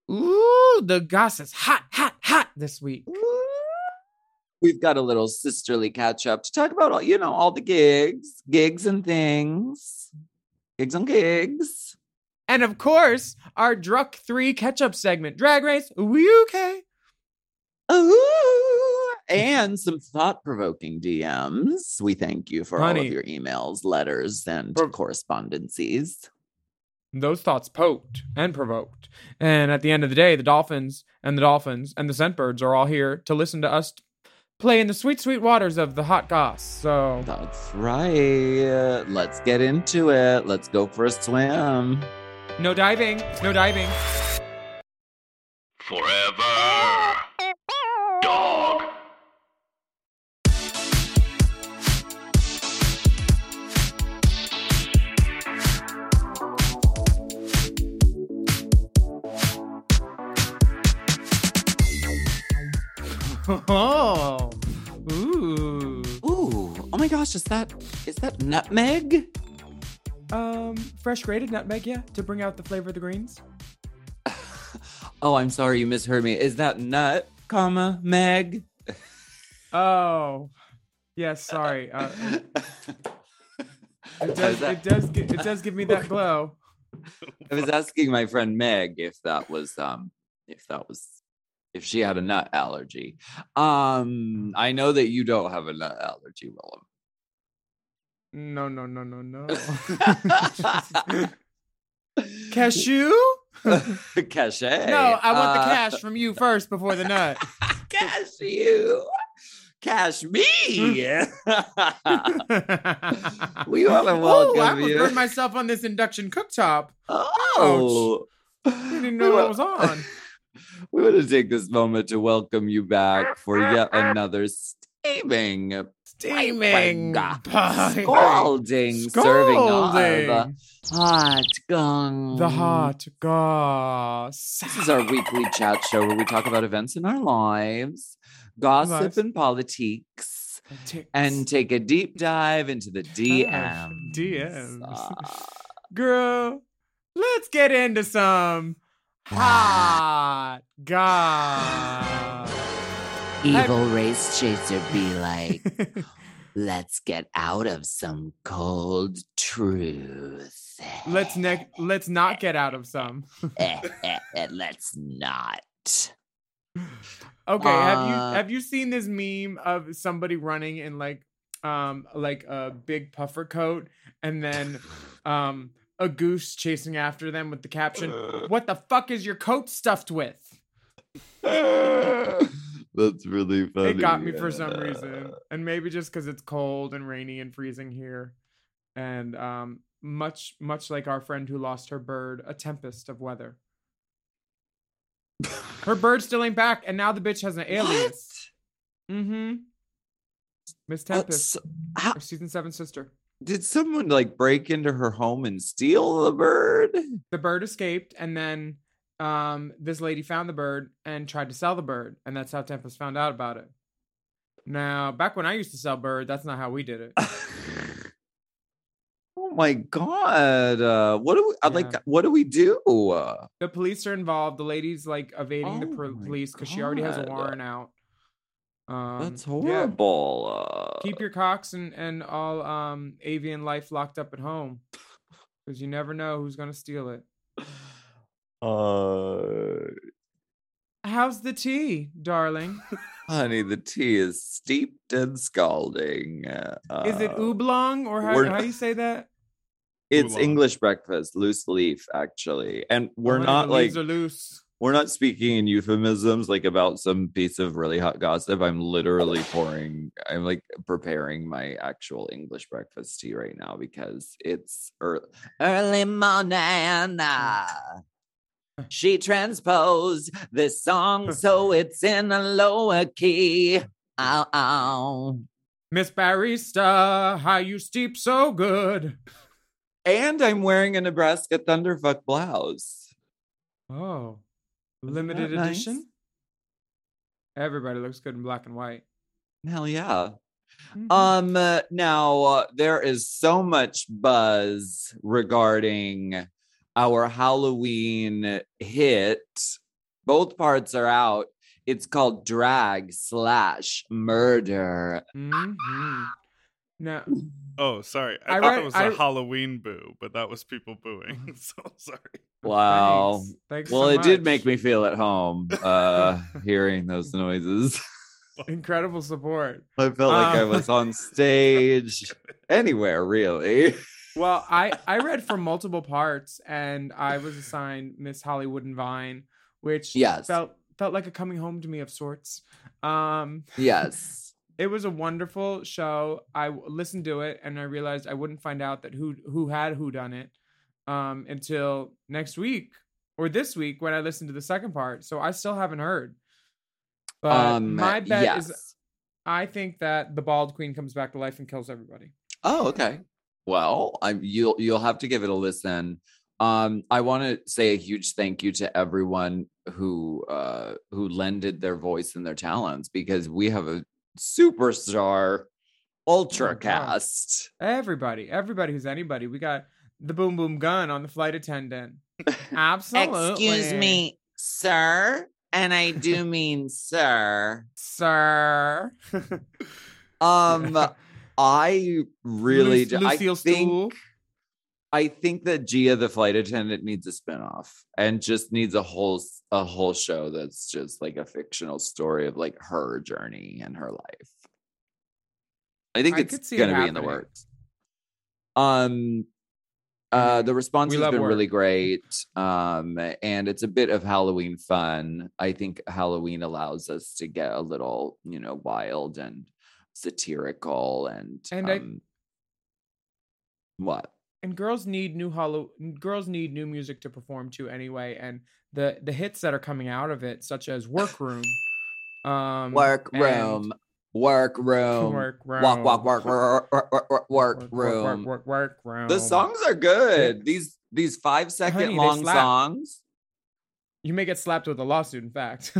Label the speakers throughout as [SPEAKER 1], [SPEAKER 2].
[SPEAKER 1] Ooh, the goss is hot, hot, hot this week.
[SPEAKER 2] We've got a little sisterly catch up to talk about all the gigs and things. Gigs on gigs.
[SPEAKER 1] And of course, our Druck 3 catch-up segment, Drag Race UK.
[SPEAKER 2] Ooh, and some thought-provoking DMs. We thank you for all of your emails, letters, and correspondences.
[SPEAKER 1] Those thoughts poked and provoked. And at the end of the day, the Dolphins and the Scentbirds are all here to listen to us play in the sweet, sweet waters of the hot goss. So
[SPEAKER 2] that's right. Let's get into it. Let's go for a swim.
[SPEAKER 1] No diving. No diving.
[SPEAKER 3] Forever. Dog.
[SPEAKER 1] Oh. Ooh.
[SPEAKER 2] Ooh. Oh my gosh, is that nutmeg?
[SPEAKER 1] Fresh grated nutmeg, yeah, to bring out the flavor of the greens.
[SPEAKER 2] Oh, I'm sorry, you misheard me. Is that nut, meg?
[SPEAKER 1] Oh. Yes, sorry. It does give me that glow.
[SPEAKER 2] I was asking my friend Meg if she had a nut allergy. I know that you don't have a nut allergy, Willem.
[SPEAKER 1] No. Cashew?
[SPEAKER 2] Cachet.
[SPEAKER 1] No, I want the cash from you first before the nut.
[SPEAKER 2] Cashew. Cash me. We want to welcome
[SPEAKER 1] I almost
[SPEAKER 2] you.
[SPEAKER 1] burned myself on this induction cooktop.
[SPEAKER 2] Oh.
[SPEAKER 1] Ouch. I didn't know what was on.
[SPEAKER 2] We want to take this moment to welcome you back for yet another steaming,
[SPEAKER 1] scalding,
[SPEAKER 2] serving of hot goss.
[SPEAKER 1] The hot goss.
[SPEAKER 2] This is our weekly chat show where we talk about events in our lives, gossip and politics, and take a deep dive into the DMs.
[SPEAKER 1] Girl, let's get into some hot goss.
[SPEAKER 2] Evil race chaser be like, let's get out of some cold truth.
[SPEAKER 1] Let's not get out of some.
[SPEAKER 2] Let's not.
[SPEAKER 1] Okay, have you seen this meme of somebody running in like a big puffer coat and then a goose chasing after them with the caption, "What the fuck is your coat stuffed with?"
[SPEAKER 2] That's really funny.
[SPEAKER 1] It got me for some reason. And maybe just because it's cold and rainy and freezing here. And much like our friend who lost her bird, a tempest of weather. Her bird still ain't back, and now the bitch has an alias. Mm-hmm. Miss Tempest. Her season 7 sister.
[SPEAKER 2] Did someone break into her home and steal the bird?
[SPEAKER 1] The bird escaped, and then this lady found the bird and tried to sell the bird, and that's how Tempest found out about it. Now, back when I used to sell bird, that's not how we did it.
[SPEAKER 2] Oh my god! What do we do?
[SPEAKER 1] The police are involved. The lady's evading the police because she already has a warrant out.
[SPEAKER 2] That's horrible.
[SPEAKER 1] Yeah. Keep your cocks and all avian life locked up at home, because you never know who's gonna steal it. How's the tea, darling?
[SPEAKER 2] Honey, the tea is steeped and scalding.
[SPEAKER 1] Is it oolong, or how do you say that?
[SPEAKER 2] It's
[SPEAKER 1] Oolong.
[SPEAKER 2] English breakfast, loose leaf, actually. And we're not
[SPEAKER 1] leaves are loose.
[SPEAKER 2] We're not speaking in euphemisms about some piece of really hot gossip. I'm literally preparing my actual English breakfast tea right now because it's early morning. She transposed this song so it's in a lower key. Ow, ow.
[SPEAKER 1] Miss Barista, how you steep so good.
[SPEAKER 2] And I'm wearing a Nebraska Thunderfuck blouse.
[SPEAKER 1] Oh, limited edition? Nice? Everybody looks good in black and white.
[SPEAKER 2] Hell yeah. Mm-hmm. Now there is so much buzz regarding our Halloween hit Both parts are out. It's called Drag/Murder.
[SPEAKER 1] Mm-hmm. Now,
[SPEAKER 4] Oh, sorry.
[SPEAKER 1] I
[SPEAKER 4] I thought
[SPEAKER 1] read-
[SPEAKER 4] it was
[SPEAKER 1] I-
[SPEAKER 4] a Halloween boo, but that was people booing. So sorry.
[SPEAKER 2] Wow.
[SPEAKER 1] Thanks
[SPEAKER 2] Well,
[SPEAKER 1] so
[SPEAKER 2] it did
[SPEAKER 1] much.
[SPEAKER 2] make me feel at home hearing those noises.
[SPEAKER 1] Incredible support.
[SPEAKER 2] I felt like I
[SPEAKER 1] Um,
[SPEAKER 2] was on stage, anywhere really.
[SPEAKER 1] Well, I read from multiple parts, and I was assigned Miss Hollywood and Vine, which
[SPEAKER 2] Yes.
[SPEAKER 1] felt like a coming home to me of sorts.
[SPEAKER 2] Yes.
[SPEAKER 1] It was a wonderful show. I listened to it, and I realized I wouldn't find out that who had who done it until next week or this week when I listened to the second part. So I still haven't heard. But my bet is, I think that the bald queen comes back to life and kills everybody.
[SPEAKER 2] Oh, okay. Well, you'll have to give it a listen. I want to say a huge thank you to everyone who lended their voice and their talents, because we have a superstar ultra cast.
[SPEAKER 1] Everybody who's anybody. We got the boom boom gun on the flight attendant. Absolutely.
[SPEAKER 2] Excuse me, sir, and I do mean sir.
[SPEAKER 1] Sir.
[SPEAKER 2] I really
[SPEAKER 1] Lucille Stool.
[SPEAKER 2] I think that Gia the flight attendant needs a spinoff and just needs a whole show that's just like a fictional story of like her journey and her life. I think it's going to be in the works. The response has been really great. And it's a bit of Halloween fun. I think Halloween allows us to get a little, wild and satirical and what?
[SPEAKER 1] And girls need new music to perform to anyway, and the hits that are coming out of it, such as Workroom.
[SPEAKER 2] Workroom. Walk, workroom. The songs are good. These 5-second long songs.
[SPEAKER 1] You may get slapped with a lawsuit, in fact.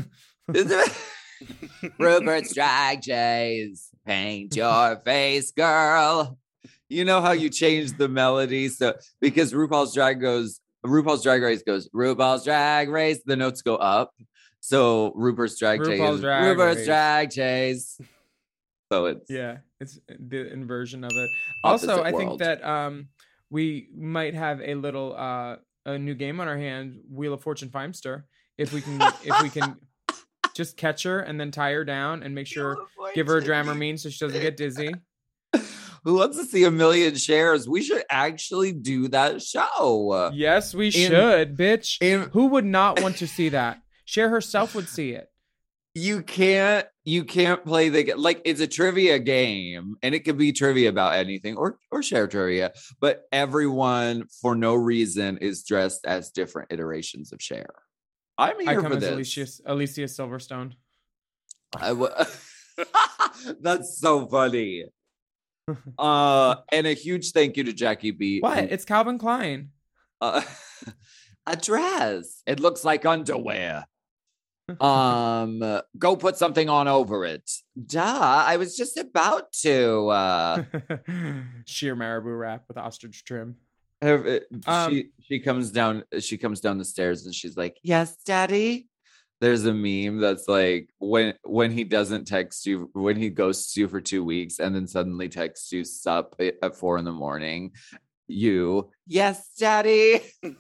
[SPEAKER 2] Rupert's Drag Race, paint your face, girl. You know how you change the melody, so because RuPaul's Drag Race goes RuPaul's Drag Race, the notes go up. So Rupert's Drag Race. So it's
[SPEAKER 1] the inversion of it. Also, I think that we might have a little a new game on our hand, Wheel of Fortune Feimster. If we can just catch her and then tie her down and make sure give her a Dramamine so she doesn't get dizzy.
[SPEAKER 2] Who wants to see 1 million shares? We should actually do that show.
[SPEAKER 1] Yes, we should, bitch. Who would not want to see that? Cher herself would see it.
[SPEAKER 2] You can't play the game. Like, it's a trivia game, and it could be trivia about anything or Cher trivia, but everyone for no reason is dressed as different iterations of Cher. I'm here for this.
[SPEAKER 1] Alicia Silverstone.
[SPEAKER 2] That's so funny. And a huge thank you to Jackie B.
[SPEAKER 1] What? It's Calvin Klein.
[SPEAKER 2] A dress. It looks like underwear. Go put something on over it. Duh, I was just about to.
[SPEAKER 1] Sheer marabou wrap with ostrich trim.
[SPEAKER 2] She comes down the stairs and she's like, "Yes, daddy." There's a meme that's like when he doesn't text you, when he ghosts you for 2 weeks and then suddenly texts you sup at 4 a.m. Yes, daddy.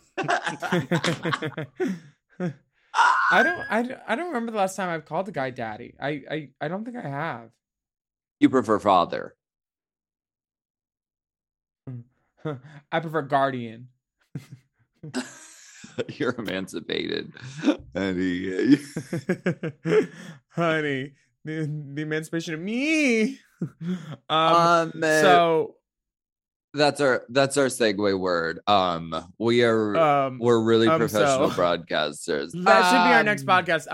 [SPEAKER 1] I don't remember the last time I've called the guy daddy. I don't think I have.
[SPEAKER 2] You prefer father.
[SPEAKER 1] I prefer guardian.
[SPEAKER 2] You're emancipated, honey.
[SPEAKER 1] Honey, the emancipation of me. So
[SPEAKER 2] that's our segue word. We're really professional broadcasters.
[SPEAKER 1] That should be our next podcast.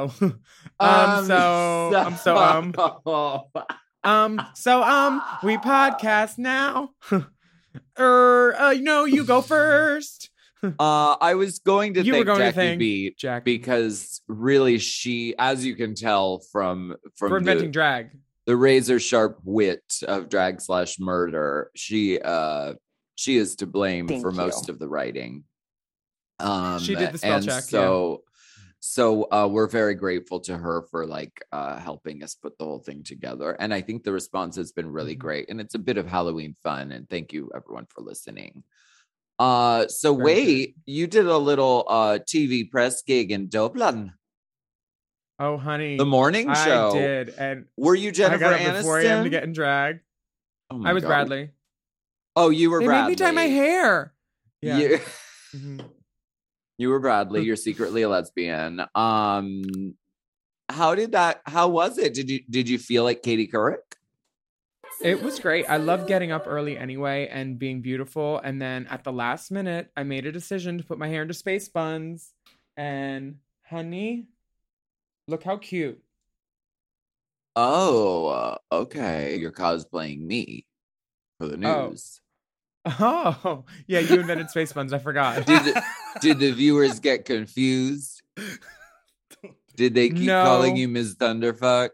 [SPEAKER 1] We podcast now. You go first.
[SPEAKER 2] I was going to thank Jackie B
[SPEAKER 1] Jackie,
[SPEAKER 2] because really she, as you can tell from
[SPEAKER 1] for inventing drag,
[SPEAKER 2] the razor sharp wit of drag/murder, she is to blame for most of the writing.
[SPEAKER 1] She did the spell check.
[SPEAKER 2] So we're very grateful to her for like helping us put the whole thing together. And I think the response has been really great. And it's a bit of Halloween fun. And thank you everyone for listening. So
[SPEAKER 1] Very
[SPEAKER 2] wait, you did a little TV press gig in Dublin.
[SPEAKER 1] Oh, honey.
[SPEAKER 2] The morning show.
[SPEAKER 1] I did. And
[SPEAKER 2] Were you Jennifer
[SPEAKER 1] I got up before a.m. to
[SPEAKER 2] Aniston?
[SPEAKER 1] get in drag.
[SPEAKER 2] Oh my
[SPEAKER 1] I was
[SPEAKER 2] God.
[SPEAKER 1] Bradley.
[SPEAKER 2] Oh, you were
[SPEAKER 1] They
[SPEAKER 2] Bradley.
[SPEAKER 1] made me dye my hair. Yeah.
[SPEAKER 2] You,
[SPEAKER 1] Mhm.
[SPEAKER 2] you were Bradley. You're secretly a lesbian. How was it? Did you feel like Katie Couric?
[SPEAKER 1] It was great. I love getting up early anyway and being beautiful. And then at the last minute, I made a decision to put my hair into space buns. And honey, look how cute.
[SPEAKER 2] Oh, okay. You're cosplaying me for the
[SPEAKER 1] Oh.
[SPEAKER 2] news.
[SPEAKER 1] Oh, yeah, you invented space buns. I forgot.
[SPEAKER 2] Did the viewers get confused? Did they keep
[SPEAKER 1] No.
[SPEAKER 2] calling you Ms. Thunderfuck?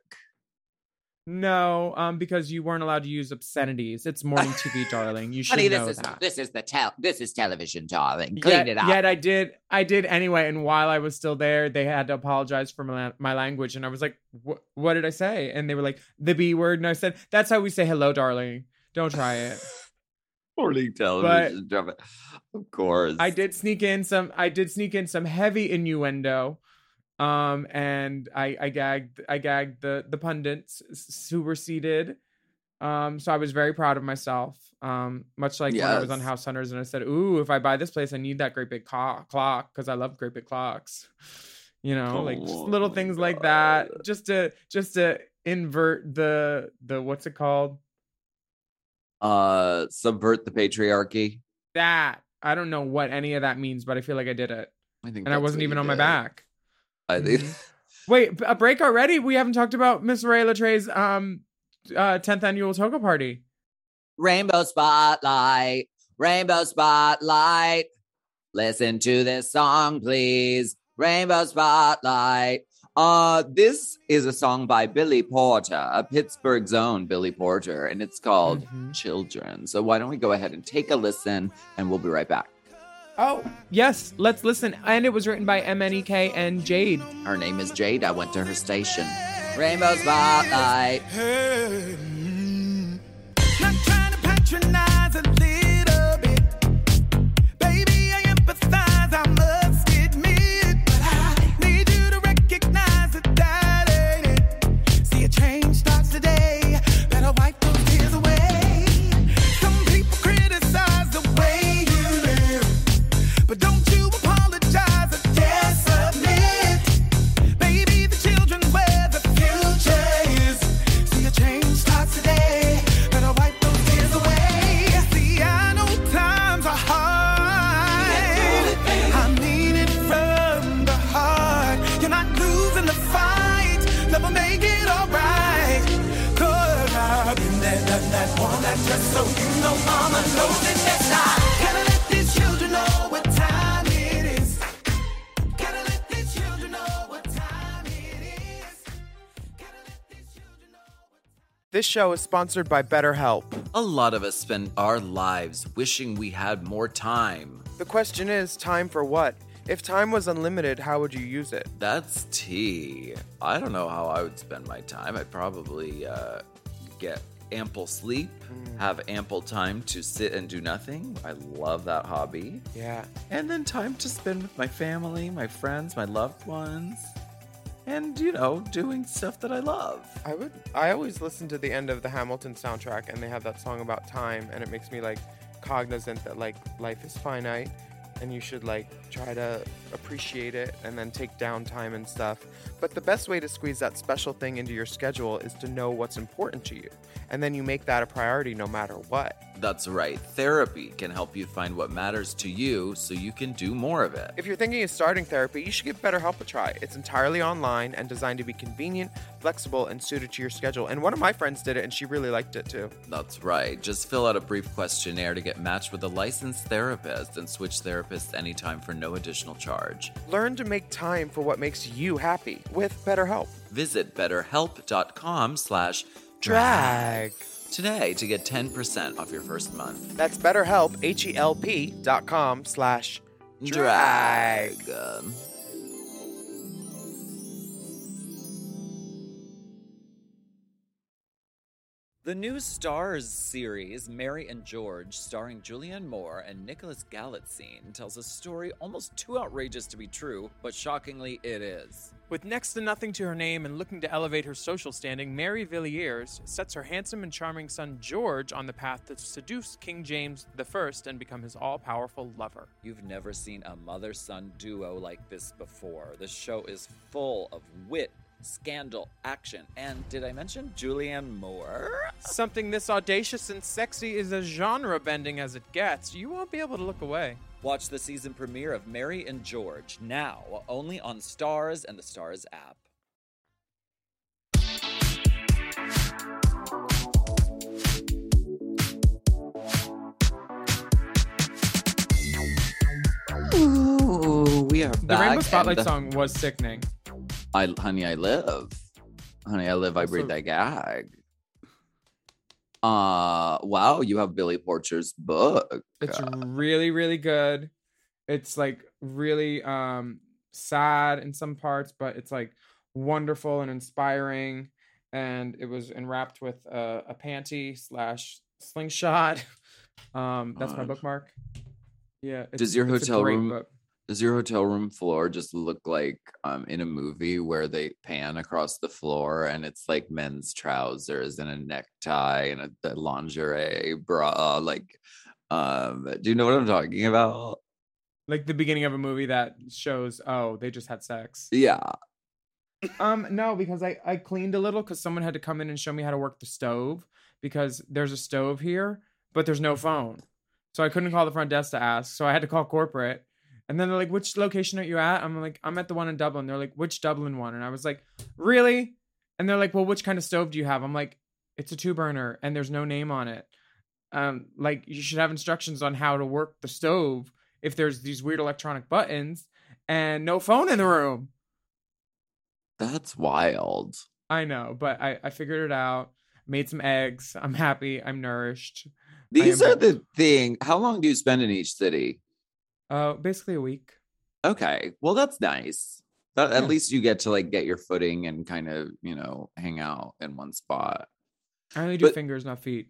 [SPEAKER 1] No, because you weren't allowed to use obscenities. It's morning TV, darling. You should
[SPEAKER 2] Honey,
[SPEAKER 1] know that.
[SPEAKER 2] this is television, darling. Clean it up.
[SPEAKER 1] Yet I did anyway. And while I was still there, they had to apologize for my language. And I was like, what did I say? And they were like, the B word. And I said, that's how we say hello, darling. Don't try it.
[SPEAKER 2] Morning television drama. Of course.
[SPEAKER 1] I did sneak in some heavy innuendo. And I gagged the pundits who were seated. So I was very proud of myself. Much like when I was on
[SPEAKER 2] Yes.
[SPEAKER 1] House Hunters and I said, ooh, if I buy this place, I need that great big clock because I love great big clocks. You know, like just little things like that, just to invert the what's it called?
[SPEAKER 2] Subvert the patriarchy.
[SPEAKER 1] That I don't know what any of that means, but I feel like I did it,
[SPEAKER 2] I think
[SPEAKER 1] and I wasn't even on my back.
[SPEAKER 2] I think.
[SPEAKER 1] Wait, a break already? We haven't talked about Miss Ray Latrey's 10th annual toga party.
[SPEAKER 2] Rainbow spotlight, rainbow spotlight. Listen to this song, please. Rainbow spotlight. This is a song by Billy Porter, a Pittsburgh own Billy Porter, and it's called Children. So why don't we go ahead and take a listen, and we'll be right back.
[SPEAKER 1] Oh, yes, let's listen. And it was written by MNEK and Jade.
[SPEAKER 2] Her name is Jade. I went to her station. Rainbow spotlight.
[SPEAKER 5] Not trying to patronize a little bit. Baby, I empathize, I must admit. But I need you to recognize that ain't it. See, a change starts today. Better wipe those tears away. Some people criticize the way you live. But don't you apologize or dare submit. Baby, the children's where the future is. See, a change starts today. Better wipe those tears away. See, I know times are hard. I mean it from the heart. You're not losing the fight. Love will make it alright. 'Cause I've been there, done that, worn that dress. So you know mama knows it best. I gotta let these children know what time it is. Gotta let these children know what time it is. Gotta let these children know what time.
[SPEAKER 1] This show is sponsored by BetterHelp.
[SPEAKER 2] A lot of us spend our lives wishing we had more time.
[SPEAKER 1] The question is, time for what? If time was unlimited, how would you use it?
[SPEAKER 2] That's tea. I don't know how I would spend my time. I'd probably get ample sleep, have ample time to sit and do nothing. I love that hobby.
[SPEAKER 1] Yeah.
[SPEAKER 2] And then time to spend with my family, my friends, my loved ones. And, you know, doing stuff that I love.
[SPEAKER 1] I always listen to the end of the Hamilton soundtrack and they have that song about time and it makes me like cognizant that like life is finite and you should like try to appreciate it and then take downtime and stuff. But the best way to squeeze that special thing into your schedule is to know what's important to you. And then you make that a priority no matter what.
[SPEAKER 2] That's right. Therapy can help you find what matters to you so you can do more of it.
[SPEAKER 1] If you're thinking of starting therapy, you should give BetterHelp a try. It's entirely online and designed to be convenient, flexible, and suited to your schedule. And one of my friends did it and she really liked it too.
[SPEAKER 2] That's right. Just fill out a brief questionnaire to get matched with a licensed therapist and switch therapists anytime for no additional charge.
[SPEAKER 1] Learn to make time for what makes you happy with BetterHelp.
[SPEAKER 2] Visit betterhelp.com/drag today to get 10% off your first month.
[SPEAKER 1] That's BetterHelp, HELP.com/drag.
[SPEAKER 2] The new Stars series, Mary and George, starring Julianne Moore and Nicholas Galitzine, tells a story almost too outrageous to be true, but shockingly it is.
[SPEAKER 1] With next to nothing to her name and looking to elevate her social standing, Mary Villiers sets her handsome and charming son George on the path to seduce King James I and become his all-powerful lover.
[SPEAKER 2] You've never seen a mother-son duo like this before. The show is full of wit, scandal, action, and did I mention Julianne Moore?
[SPEAKER 1] Something this audacious and sexy is as genre-bending as it gets. You won't be able to look away.
[SPEAKER 2] Watch the season premiere of Mary and George now, only on Stars and the Stars app. Ooh, we are
[SPEAKER 1] The
[SPEAKER 2] back.
[SPEAKER 1] Rainbow Spotlight song was sickening.
[SPEAKER 2] Honey, I live. Honey, I live, I breathe, I gag. Wow, you have Billy Porter's book.
[SPEAKER 1] It's really, really good. It's like really sad in some parts, but it's like wonderful and inspiring. And it was enwrapped with a panty / slingshot. That's my bookmark. Yeah.
[SPEAKER 2] Does your hotel room
[SPEAKER 1] book.
[SPEAKER 2] Does your hotel room floor just look like in a movie where they pan across the floor and it's like men's trousers and a necktie and a lingerie bra? Like, do you know what I'm talking about?
[SPEAKER 1] Like the beginning of a movie that shows, oh, they just had sex.
[SPEAKER 2] Yeah.
[SPEAKER 1] No, because I cleaned a little because someone had to come in and show me how to work the stove because there's a stove here, but there's no phone. So I couldn't call the front desk to ask. So I had to call corporate. And then they're like, which location are you at? I'm like, I'm at the one in Dublin. They're like, which Dublin one? And I was like, really? And they're like, well, which kind of stove do you have? I'm like, it's a 2-burner and there's no name on it. Like you should have instructions on how to work the stove if there's these weird electronic buttons and no phone in the room.
[SPEAKER 2] That's wild.
[SPEAKER 1] I know, but I figured it out. Made some eggs. I'm happy. I'm nourished.
[SPEAKER 2] These are the thing. How long do you spend in each city?
[SPEAKER 1] Basically a week.
[SPEAKER 2] Okay. Well, that's nice. At least you get to like get your footing and kind of, hang out in one spot.
[SPEAKER 1] I only do fingers, not feet.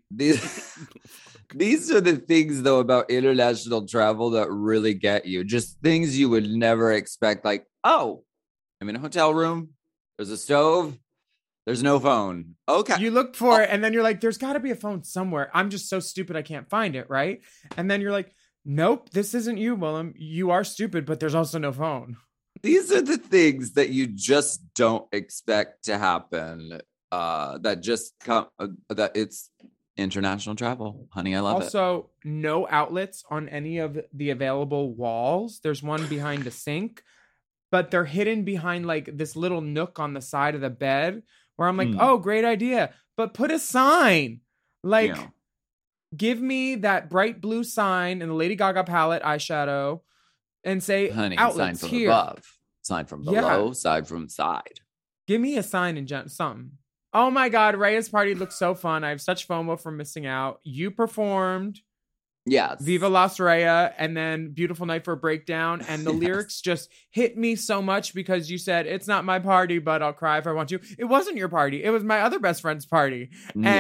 [SPEAKER 2] These are the things though about international travel that really get you. Just things you would never expect. Like, oh, I'm in a hotel room. There's a stove. There's no phone. Okay.
[SPEAKER 1] You look for it and then you're like, there's got to be a phone somewhere. I'm just so stupid I can't find it, right? And then you're like, nope, this isn't you, Willem. You are stupid, but there's also no phone.
[SPEAKER 2] These are the things that you just don't expect to happen. That just come. That it's international travel, honey. I love it.
[SPEAKER 1] Also, no outlets on any of the available walls. There's one behind the sink, but they're hidden behind like this little nook on the side of the bed. Where I'm like, oh, great idea, but put a sign, like. Yeah. Give me that bright blue sign in the Lady Gaga palette eyeshadow and say,
[SPEAKER 2] honey,
[SPEAKER 1] outlets
[SPEAKER 2] sign from
[SPEAKER 1] here.
[SPEAKER 2] above, sign from below, side from side.
[SPEAKER 1] Give me a sign and something. Oh my God, Raya's party looked so fun. I have such FOMO for missing out. You performed.
[SPEAKER 2] Yes.
[SPEAKER 1] Viva Las Raya and then Beautiful Night for a Breakdown. And the lyrics just hit me so much because you said, it's not my party, but I'll cry if I want to. It wasn't your party. It was my other best friend's party.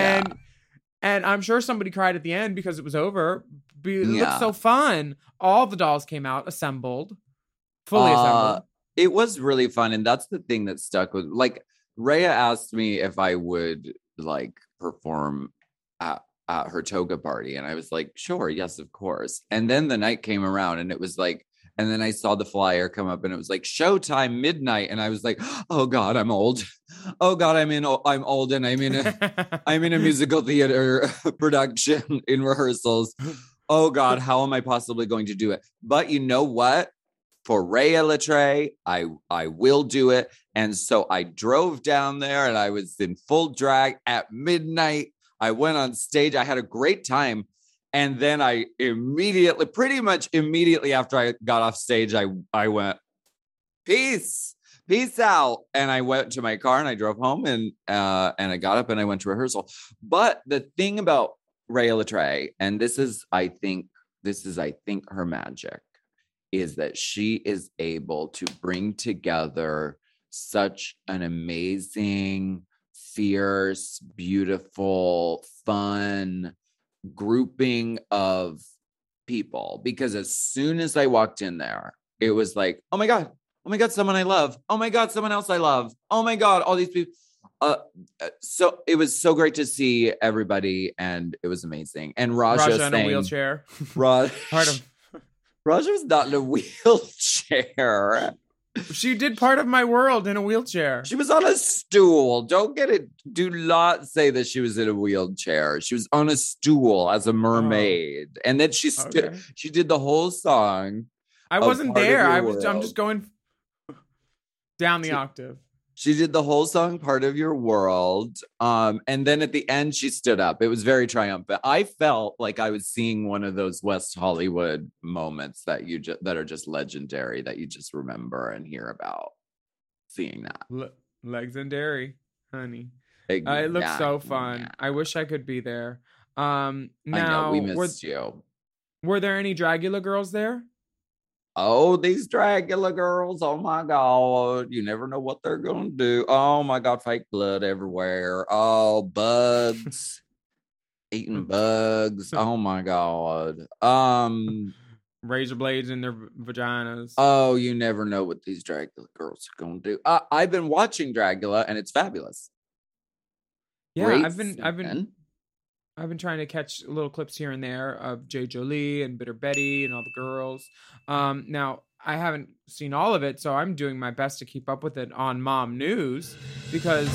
[SPEAKER 1] And I'm sure somebody cried at the end because it was over. It looked so fun. All the dolls came out, assembled, fully assembled.
[SPEAKER 2] It was really fun. And that's the thing that stuck with, like, Raya asked me if I would, like, perform at her toga party. And I was like, sure, yes, of course. And then the night came around and it was like, and then I saw the flyer come up and it was like showtime midnight. And I was like, oh God, I'm old. Oh God, I'm old and I'm in a musical theater production in rehearsals. Oh God, how am I possibly going to do it? But you know what? For Raya Latre, I will do it. And so I drove down there and I was in full drag at midnight. I went on stage. I had a great time. And then I pretty much immediately after I got off stage, I went, peace out. And I went to my car and I drove home and I got up and I went to rehearsal. But the thing about Raya Latre, and this is, I think her magic, is that she is able to bring together such an amazing fierce, beautiful, fun grouping of people. Because as soon as I walked in there, it was like, oh my God, someone I love. Oh my God, someone else I love. Oh my God, all these people. So it was so great to see everybody, and it was amazing. And Raja
[SPEAKER 1] in a wheelchair.
[SPEAKER 2] Part
[SPEAKER 1] of
[SPEAKER 2] Raja was not in a wheelchair.
[SPEAKER 1] She did part of my world in a wheelchair.
[SPEAKER 2] She was on a stool. Don't get it. Do not say that she was in a wheelchair. She was on a stool as a mermaid, and then she she did the whole song.
[SPEAKER 1] I wasn't there. I'm just going down the octave.
[SPEAKER 2] She did the whole song, Part of Your World. And then at the end, she stood up. It was very triumphant. I felt like I was seeing one of those West Hollywood moments that that are just legendary, that you just remember and hear about. Seeing that.
[SPEAKER 1] Legendary, honey. It looks so fun. Yeah. I wish I could be there. Now,
[SPEAKER 2] I know, we missed you.
[SPEAKER 1] Were there any Dragula girls there?
[SPEAKER 2] Oh, these Dragula girls. Oh my God. You never know what they're going to do. Oh my God. Fake blood everywhere. Oh, bugs. Eating bugs. Oh my God.
[SPEAKER 1] Razor blades in their vaginas.
[SPEAKER 2] Oh, you never know what these Dragula girls are going to do. I've been watching Dragula, and it's fabulous.
[SPEAKER 1] Yeah, I've been trying to catch little clips here and there of Jay Jolie and Bitter Betty and all the girls. Now, I haven't seen all of it, so I'm doing my best to keep up with it on Mom News because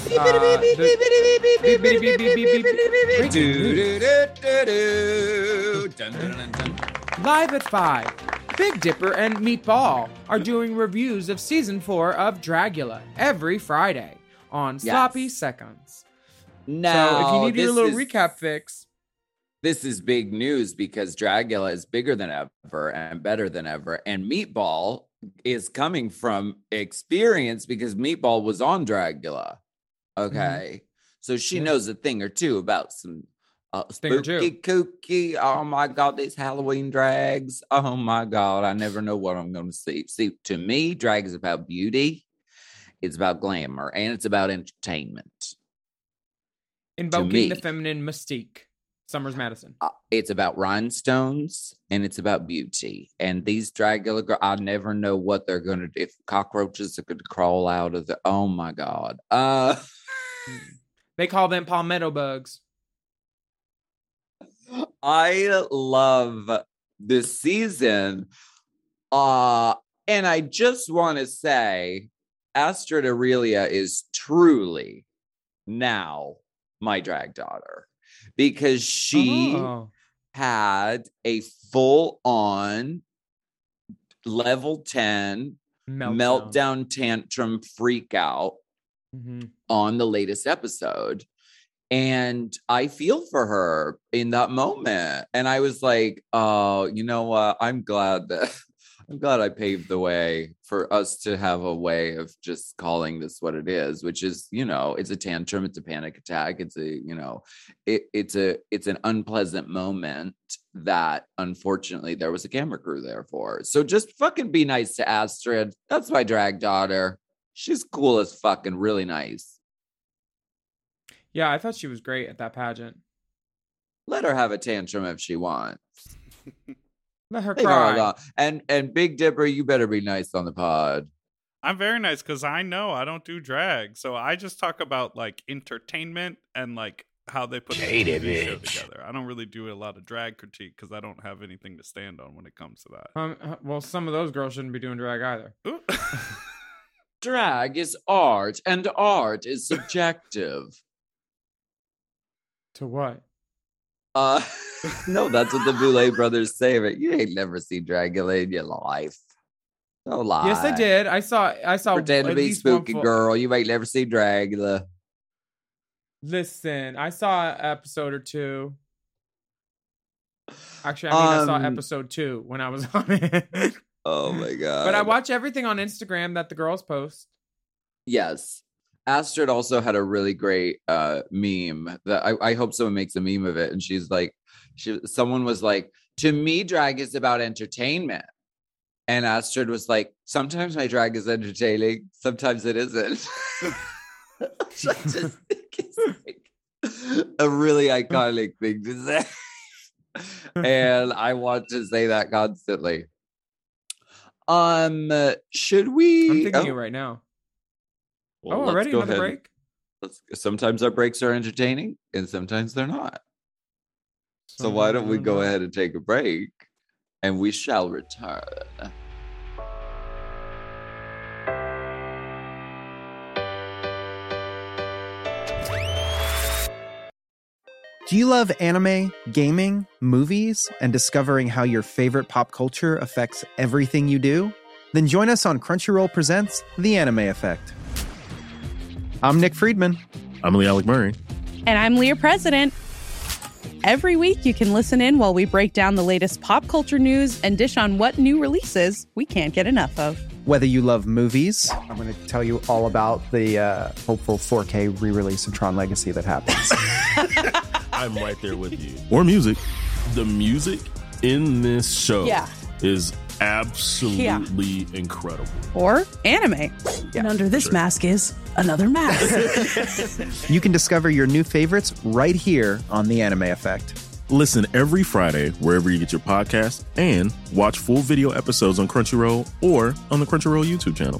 [SPEAKER 1] Live at 5, Big Dipper and Meatball are doing reviews of season 4 of Dragula every Friday on Sloppy Seconds.
[SPEAKER 2] Now,
[SPEAKER 1] so if you need your little recap fix.
[SPEAKER 2] This is big news because Dragula is bigger than ever and better than ever. And Meatball is coming from experience because Meatball was on Dragula. Okay. Mm-hmm. So she knows a thing or two about some spooky, kooky. Oh my God, these Halloween drags. Oh my God, I never know what I'm going to see. See, to me, drag is about beauty. It's about glamour and it's about entertainment.
[SPEAKER 1] Invoking the feminine mystique. Summers Madison.
[SPEAKER 2] It's about rhinestones and it's about beauty. And these Dragula girls, I never know what they're going to do. If cockroaches are going to crawl out of the, oh my God.
[SPEAKER 1] They call them palmetto bugs.
[SPEAKER 2] I love this season. And I just want to say, Astrid Aurelia is truly now my drag daughter because she had a full-on level 10 meltdown tantrum freak out on the latest episode. And I feel for her in that moment. And I was like, oh, you know what? I'm glad I paved the way for us to have a way of just calling this what it is, which is, it's a tantrum, it's a panic attack, it's an unpleasant moment that unfortunately there was a camera crew there for. So just fucking be nice to Astrid. That's my drag daughter. She's cool as fuck and really nice.
[SPEAKER 1] Yeah, I thought she was great at that pageant.
[SPEAKER 2] Let her have a tantrum if she wants.
[SPEAKER 1] Let her cry.
[SPEAKER 2] And Big Dipper, you better be nice on the pod.
[SPEAKER 4] I'm very nice because I know I don't do drag. So I just talk about like entertainment and like how they put the TV show together. I don't really do a lot of drag critique because I don't have anything to stand on when it comes to that.
[SPEAKER 1] Well, some of those girls shouldn't be doing drag either.
[SPEAKER 2] Drag is art and art is subjective.
[SPEAKER 1] To what?
[SPEAKER 2] No, that's what the Boulet brothers say. But you ain't never seen Dragula in your life. No lie.
[SPEAKER 1] Yes, I did. I saw.
[SPEAKER 2] Pretend to be spooky girl. You ain't never seen Dragula.
[SPEAKER 1] Listen, I saw an episode or two. Actually, I saw episode 2 when I was on it.
[SPEAKER 2] Oh my God!
[SPEAKER 1] But I watch everything on Instagram that the girls post.
[SPEAKER 2] Yes. Astrid also had a really great meme that I hope someone makes a meme of it. And she's like, someone was like, to me, drag is about entertainment. And Astrid was like, sometimes my drag is entertaining. Sometimes it isn't. I just think It's like a really iconic thing to say. And I want to say that constantly. Should we?
[SPEAKER 1] I'm thinking it right now.
[SPEAKER 2] Well,
[SPEAKER 1] Oh,
[SPEAKER 2] let's
[SPEAKER 1] already
[SPEAKER 2] go
[SPEAKER 1] another
[SPEAKER 2] ahead.
[SPEAKER 1] break?
[SPEAKER 2] Sometimes our breaks are entertaining and sometimes they're not. So why don't we go ahead and take a break and we shall return.
[SPEAKER 6] Do you love anime, gaming, movies, and discovering how your favorite pop culture affects everything you do? Then join us on Crunchyroll Presents The Anime Effect. I'm Nick Friedman.
[SPEAKER 7] I'm Lee Alec Murray.
[SPEAKER 8] And I'm Leah President. Every week, you can listen in while we break down the latest pop culture news and dish on what new releases we can't get enough of.
[SPEAKER 6] Whether you love movies, I'm going to tell you all about the hopeful 4K re-release of Tron Legacy that happens.
[SPEAKER 7] I'm right there with you. Or music. The music in this show is absolutely incredible.
[SPEAKER 8] Or anime.
[SPEAKER 9] And under this mask is another mask.
[SPEAKER 6] You can discover your new favorites right here on The Anime Effect.
[SPEAKER 7] Listen every Friday wherever you get your podcast and watch full video episodes on Crunchyroll or on the Crunchyroll YouTube channel.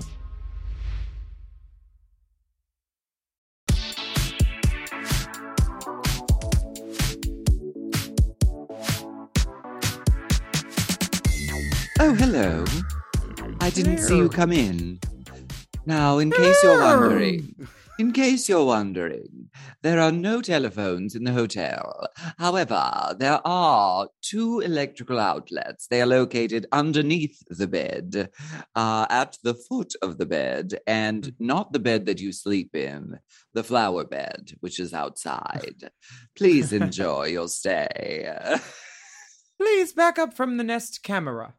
[SPEAKER 2] Oh, hello. I didn't see you come in. Now, in case you're wondering, there are no telephones in the hotel. However, there are 2 electrical outlets. They are located underneath the bed, at the foot of the bed, and not the bed that you sleep in, the flower bed, which is outside. Please enjoy your stay.
[SPEAKER 1] Please back up from the Nest camera.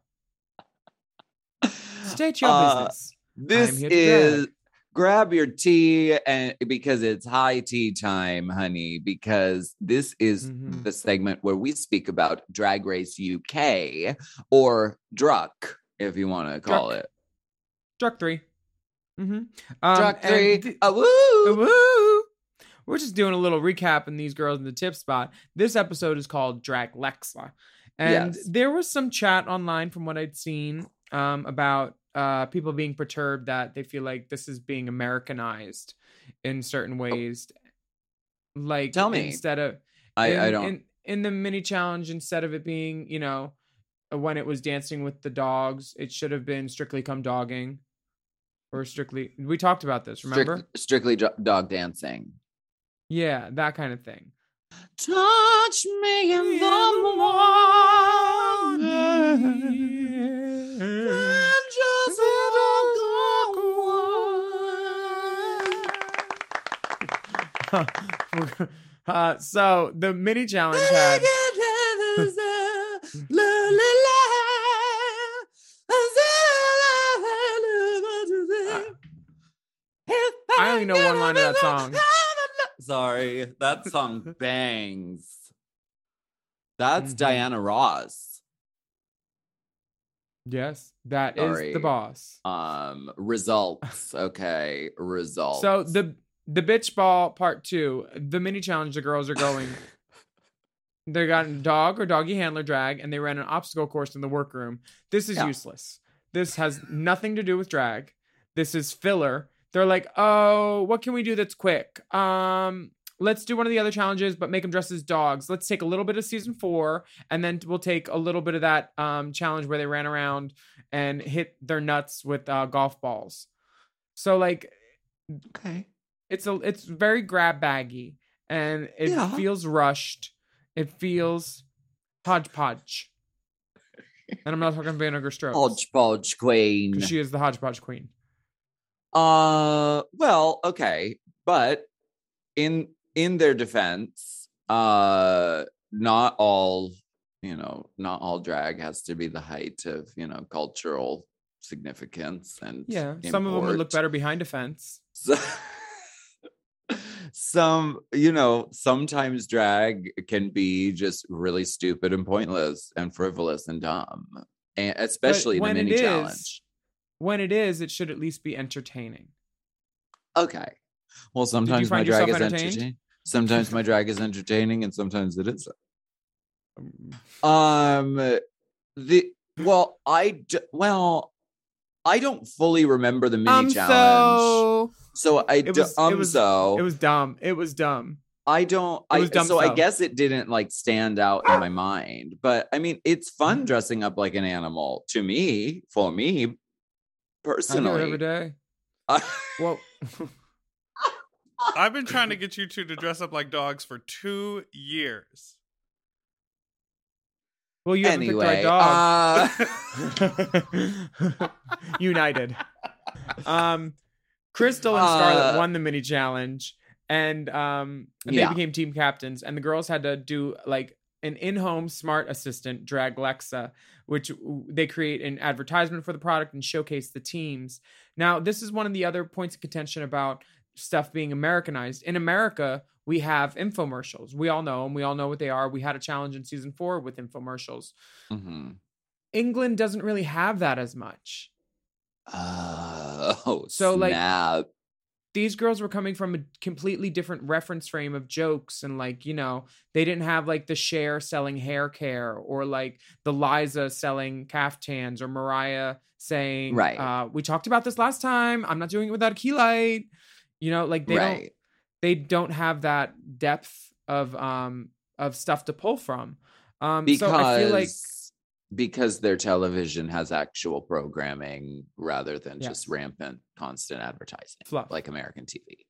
[SPEAKER 1] State your business.
[SPEAKER 2] This is grab your tea and because it's high tea time, honey, because this is the segment where we speak about Drag Race UK or Druck, if you want to call it.
[SPEAKER 1] Druck 3.
[SPEAKER 2] Druck 3.
[SPEAKER 1] Woo! We're just doing a little recap in these girls in the tip spot. This episode is called Drag Lexa. And there was some chat online from what I'd seen about people being perturbed that they feel like this is being Americanized in certain ways. Like,
[SPEAKER 2] tell me.
[SPEAKER 1] Instead of
[SPEAKER 2] I don't
[SPEAKER 1] in the mini challenge, instead of it being, you know, when it was dancing with the dogs, it should have been Strictly Come Dogging. Or Strictly, we talked about this, remember?
[SPEAKER 2] Strictly dog dancing.
[SPEAKER 1] Yeah, that kind of thing.
[SPEAKER 2] Touch me in the morning. And just
[SPEAKER 1] so the mini challenge had I only know one line of that song.
[SPEAKER 2] Sorry, that song bangs. That's Diana Ross.
[SPEAKER 1] Yes, that is the boss.
[SPEAKER 2] Results. Okay, results.
[SPEAKER 1] So the bitch ball part 2, the mini challenge, the girls are going. They got a dog or doggy handler drag, and they ran an obstacle course in the workroom. This is useless. This has nothing to do with drag. This is filler. They're like, oh, what can we do that's quick? Let's do one of the other challenges, but make them dress as dogs. Let's take a little bit of season 4, and then we'll take a little bit of that challenge where they ran around and hit their nuts with golf balls. So like,
[SPEAKER 2] okay,
[SPEAKER 1] it's very grab baggy, and it feels rushed. It feels hodgepodge. And I'm not talking Vinegar Strokes.
[SPEAKER 2] Hodgepodge queen.
[SPEAKER 1] Because she is the hodgepodge queen.
[SPEAKER 2] Well, okay, but in their defense, not all drag has to be the height of, cultural significance and
[SPEAKER 1] some of them would look better behind a fence.
[SPEAKER 2] Sometimes drag can be just really stupid and pointless and frivolous and dumb, and especially the mini challenge.
[SPEAKER 1] When it is, it should at least be entertaining.
[SPEAKER 2] Okay. Well, sometimes my
[SPEAKER 1] find
[SPEAKER 2] drag is
[SPEAKER 1] yourself entertained?
[SPEAKER 2] entertaining. Sometimes my drag is entertaining, and sometimes it isn't. I don't fully remember the mini challenge. It
[SPEAKER 1] was dumb. It was dumb.
[SPEAKER 2] I guess it didn't like stand out in my mind. But I mean, it's fun dressing up like an animal for me personally.
[SPEAKER 1] I do it every day. Well,
[SPEAKER 4] I've been trying to get you two to dress up like dogs for 2 years.
[SPEAKER 1] Well, you haven't picked the right dog. United. Crystal and Scarlett won the mini challenge, and they became team captains. And the girls had to do like an in-home smart assistant, drag Lexa, which they create an advertisement for the product and showcase the teams. Now, this is one of the other points of contention about stuff being Americanized. In America, we have infomercials. We all know them. We all know what they are. We had a challenge in season 4 with infomercials.
[SPEAKER 2] Mm-hmm.
[SPEAKER 1] England doesn't really have that as much.
[SPEAKER 2] So
[SPEAKER 1] snap.
[SPEAKER 2] Like
[SPEAKER 1] these girls were coming from a completely different reference frame of jokes, and like, you know, they didn't have like the Cher selling hair care, or like the Liza selling caftans, or Mariah saying,
[SPEAKER 2] right.
[SPEAKER 1] We talked about this last time. I'm not doing it without a key light. You know, like they don't have that depth of stuff to pull from. So I feel like
[SPEAKER 2] because their television has actual programming rather than just rampant constant advertising,
[SPEAKER 1] fluff,
[SPEAKER 2] like American TV.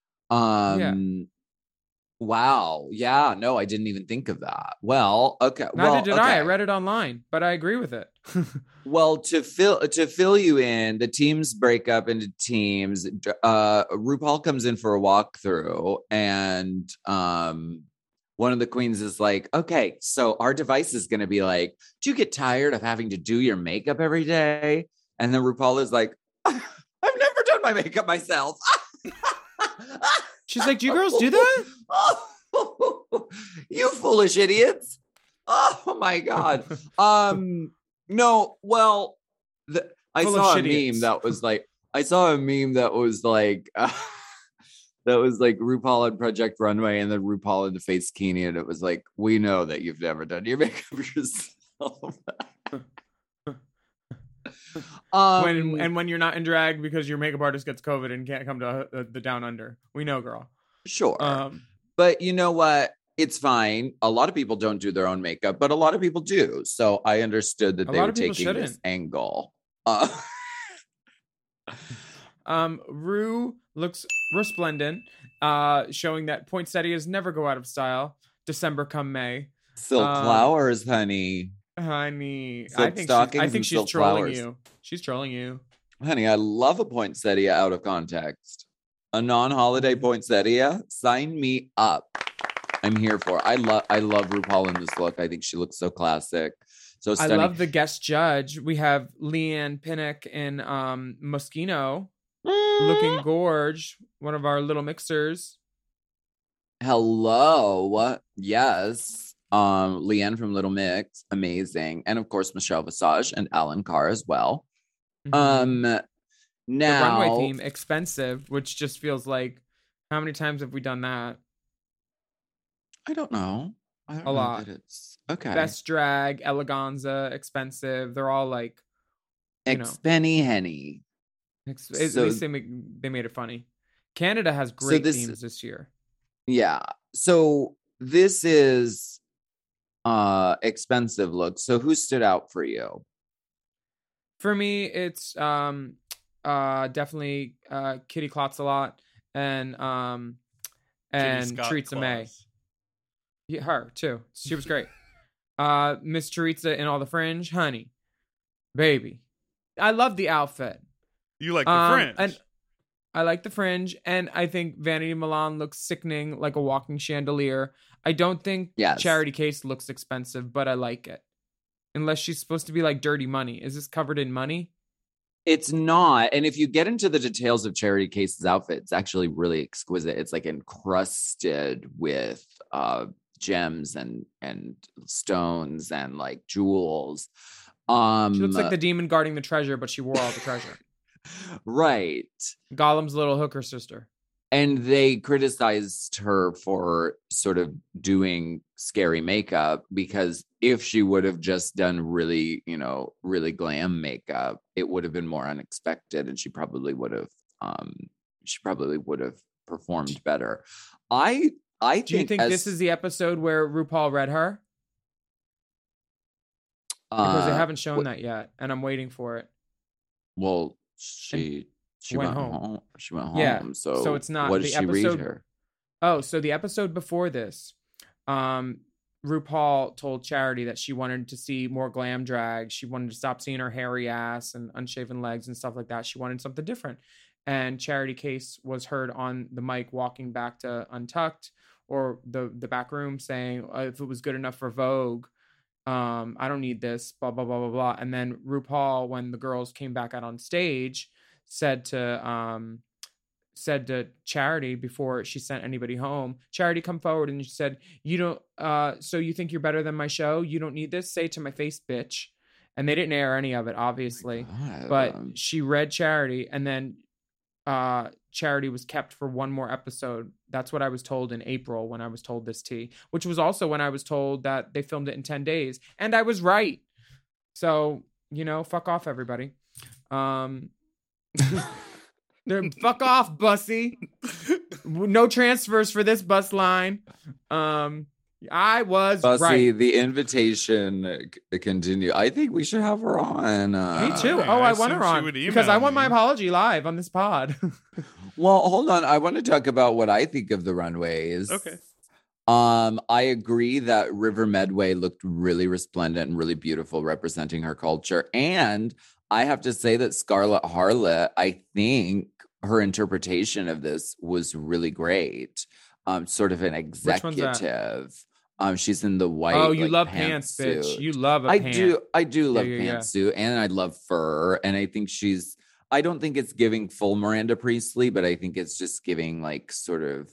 [SPEAKER 2] Wow. Yeah. No, I didn't even think of that. Well, okay.
[SPEAKER 1] Neither did I. I read it online, but I agree with it.
[SPEAKER 2] Well, to fill you in, the teams break up into teams. RuPaul comes in for a walkthrough, and one of the queens is like, okay, so our device is going to be like, do you get tired of having to do your makeup every day? And then RuPaul is like, I've never done my makeup myself.
[SPEAKER 1] She's like, do you girls do that?
[SPEAKER 2] You foolish idiots. Oh my God. No, well, I saw a meme that was like, that was like RuPaul on Project Runway and then RuPaul in the Face Keeney, and it was like, we know that you've never done your makeup yourself.
[SPEAKER 1] When you're not in drag because your makeup artist gets COVID and can't come to the Down Under. We know, girl.
[SPEAKER 2] Sure. But you know what? It's fine. A lot of people don't do their own makeup, but a lot of people do. So I understood that they were taking this angle.
[SPEAKER 1] Rue looks resplendent, showing that poinsettias never go out of style. December come May.
[SPEAKER 2] Silk flowers, honey.
[SPEAKER 1] Honey,
[SPEAKER 2] silk
[SPEAKER 1] I think she's trolling you. She's trolling you.
[SPEAKER 2] Honey, I love a poinsettia out of context. A non-holiday poinsettia, sign me up. I'm here for it. I love RuPaul in this look. I think she looks so classic. So stunning.
[SPEAKER 1] I love the guest judge. We have Leanne Pinnock in Moschino, looking gorge. One of our little mixers.
[SPEAKER 2] Hello. Yes. Leanne from Little Mix. Amazing. And of course, Michelle Visage and Alan Carr as well.
[SPEAKER 1] Mm-hmm.
[SPEAKER 2] Now
[SPEAKER 1] the runway theme, Expensive, which just feels like, how many times have we done that?
[SPEAKER 2] I don't know.
[SPEAKER 1] A lot.
[SPEAKER 2] It's okay.
[SPEAKER 1] Best Drag, Eleganza, Expensive. They're all like,
[SPEAKER 2] Expenny Henny.
[SPEAKER 1] At least they made it funny. Canada has great themes this year.
[SPEAKER 2] Yeah. So this is expensive look. So who stood out for you?
[SPEAKER 1] For me, it's definitely Kitty Klotz a lot and Teresa May. Yeah, her too. She was great. Miss Teresa in all the fringe, honey, baby. I love the outfit.
[SPEAKER 4] You like the fringe?
[SPEAKER 1] And I like the fringe, and I think Vanity Milan looks sickening, like a walking chandelier. I don't think Charity Case looks expensive, but I like it. Unless she's supposed to be like dirty money. Is this covered in money?
[SPEAKER 2] It's not. And if you get into the details of Charity Case's outfit, it's actually really exquisite. It's like encrusted with gems and stones and like jewels.
[SPEAKER 1] She looks like the demon guarding the treasure, but she wore all the treasure.
[SPEAKER 2] Right.
[SPEAKER 1] Gollum's little hooker sister.
[SPEAKER 2] And they criticized her for sort of doing scary makeup, because if she would have just done really, really glam makeup, it would have been more unexpected, and she probably would have performed better. Do
[SPEAKER 1] you think this is the episode where RuPaul read her? Because they haven't shown that yet, and I'm waiting for it.
[SPEAKER 2] Well, she went home. She went home.
[SPEAKER 1] Yeah.
[SPEAKER 2] So
[SPEAKER 1] it's not.
[SPEAKER 2] What did she read her?
[SPEAKER 1] Oh, so the episode before this, RuPaul told Charity that she wanted to see more glam drag. She wanted to stop seeing her hairy ass and unshaven legs and stuff like that. She wanted something different. And Charity Case was heard on the mic walking back to Untucked, or the back room, saying, if it was good enough for Vogue, I don't need this, blah, blah, blah, blah, blah. And then RuPaul, when the girls came back out on stage, said to Charity, before she sent anybody home, Charity, come forward. And she said, so you think you're better than my show? You don't need this? Say it to my face, bitch. And they didn't air any of it, obviously. But she read Charity, and then Charity was kept for one more episode. That's what I was told in April, when I was told this tea, which was also when I was told that they filmed it in 10 days. And I was right. So, fuck off, everybody. Fuck off, Bussy. No transfers for this bus line. I was
[SPEAKER 2] Bussy,
[SPEAKER 1] right.
[SPEAKER 2] The invitation continue. I think we should have her on.
[SPEAKER 1] Me too. I want her on because I want my apology live on this pod.
[SPEAKER 2] Well, hold on. I want to talk about what I think of the runways.
[SPEAKER 4] Okay.
[SPEAKER 2] I agree that River Medway looked really resplendent and really beautiful, representing her culture. And I have to say that Scarlett Harlot, I think her interpretation of this was really great. Sort of an executive. She's in the white.
[SPEAKER 1] Oh, you love pants, bitch. You love a pant.
[SPEAKER 2] I do love pantsuit, and I love fur. And I think I don't think it's giving full Miranda Priestley, but I think it's just giving like sort of,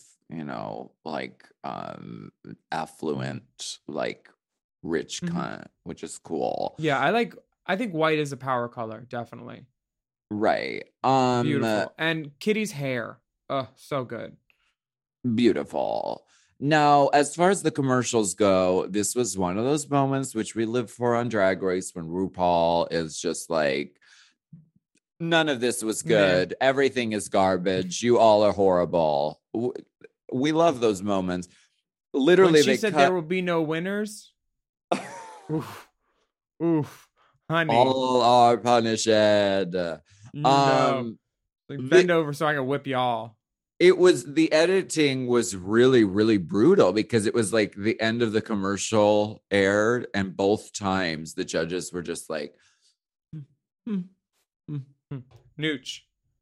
[SPEAKER 2] affluent, like rich cunt, which is cool.
[SPEAKER 1] Yeah, I think white is a power color, definitely.
[SPEAKER 2] Right.
[SPEAKER 1] Beautiful. And Kitty's hair. Oh, so good.
[SPEAKER 2] Beautiful. Now, as far as the commercials go, this was one of those moments which we live for on Drag Race, when RuPaul is just like, none of this was good. Yeah. Everything is garbage. You all are horrible. We love those moments. Literally,
[SPEAKER 1] when she said there will be no winners. Oof, honey.
[SPEAKER 2] All are punished.
[SPEAKER 1] Bend over so I can whip y'all.
[SPEAKER 2] The editing was really, really brutal, because it was like the end of the commercial aired, and both times the judges were just like,
[SPEAKER 1] Nooch.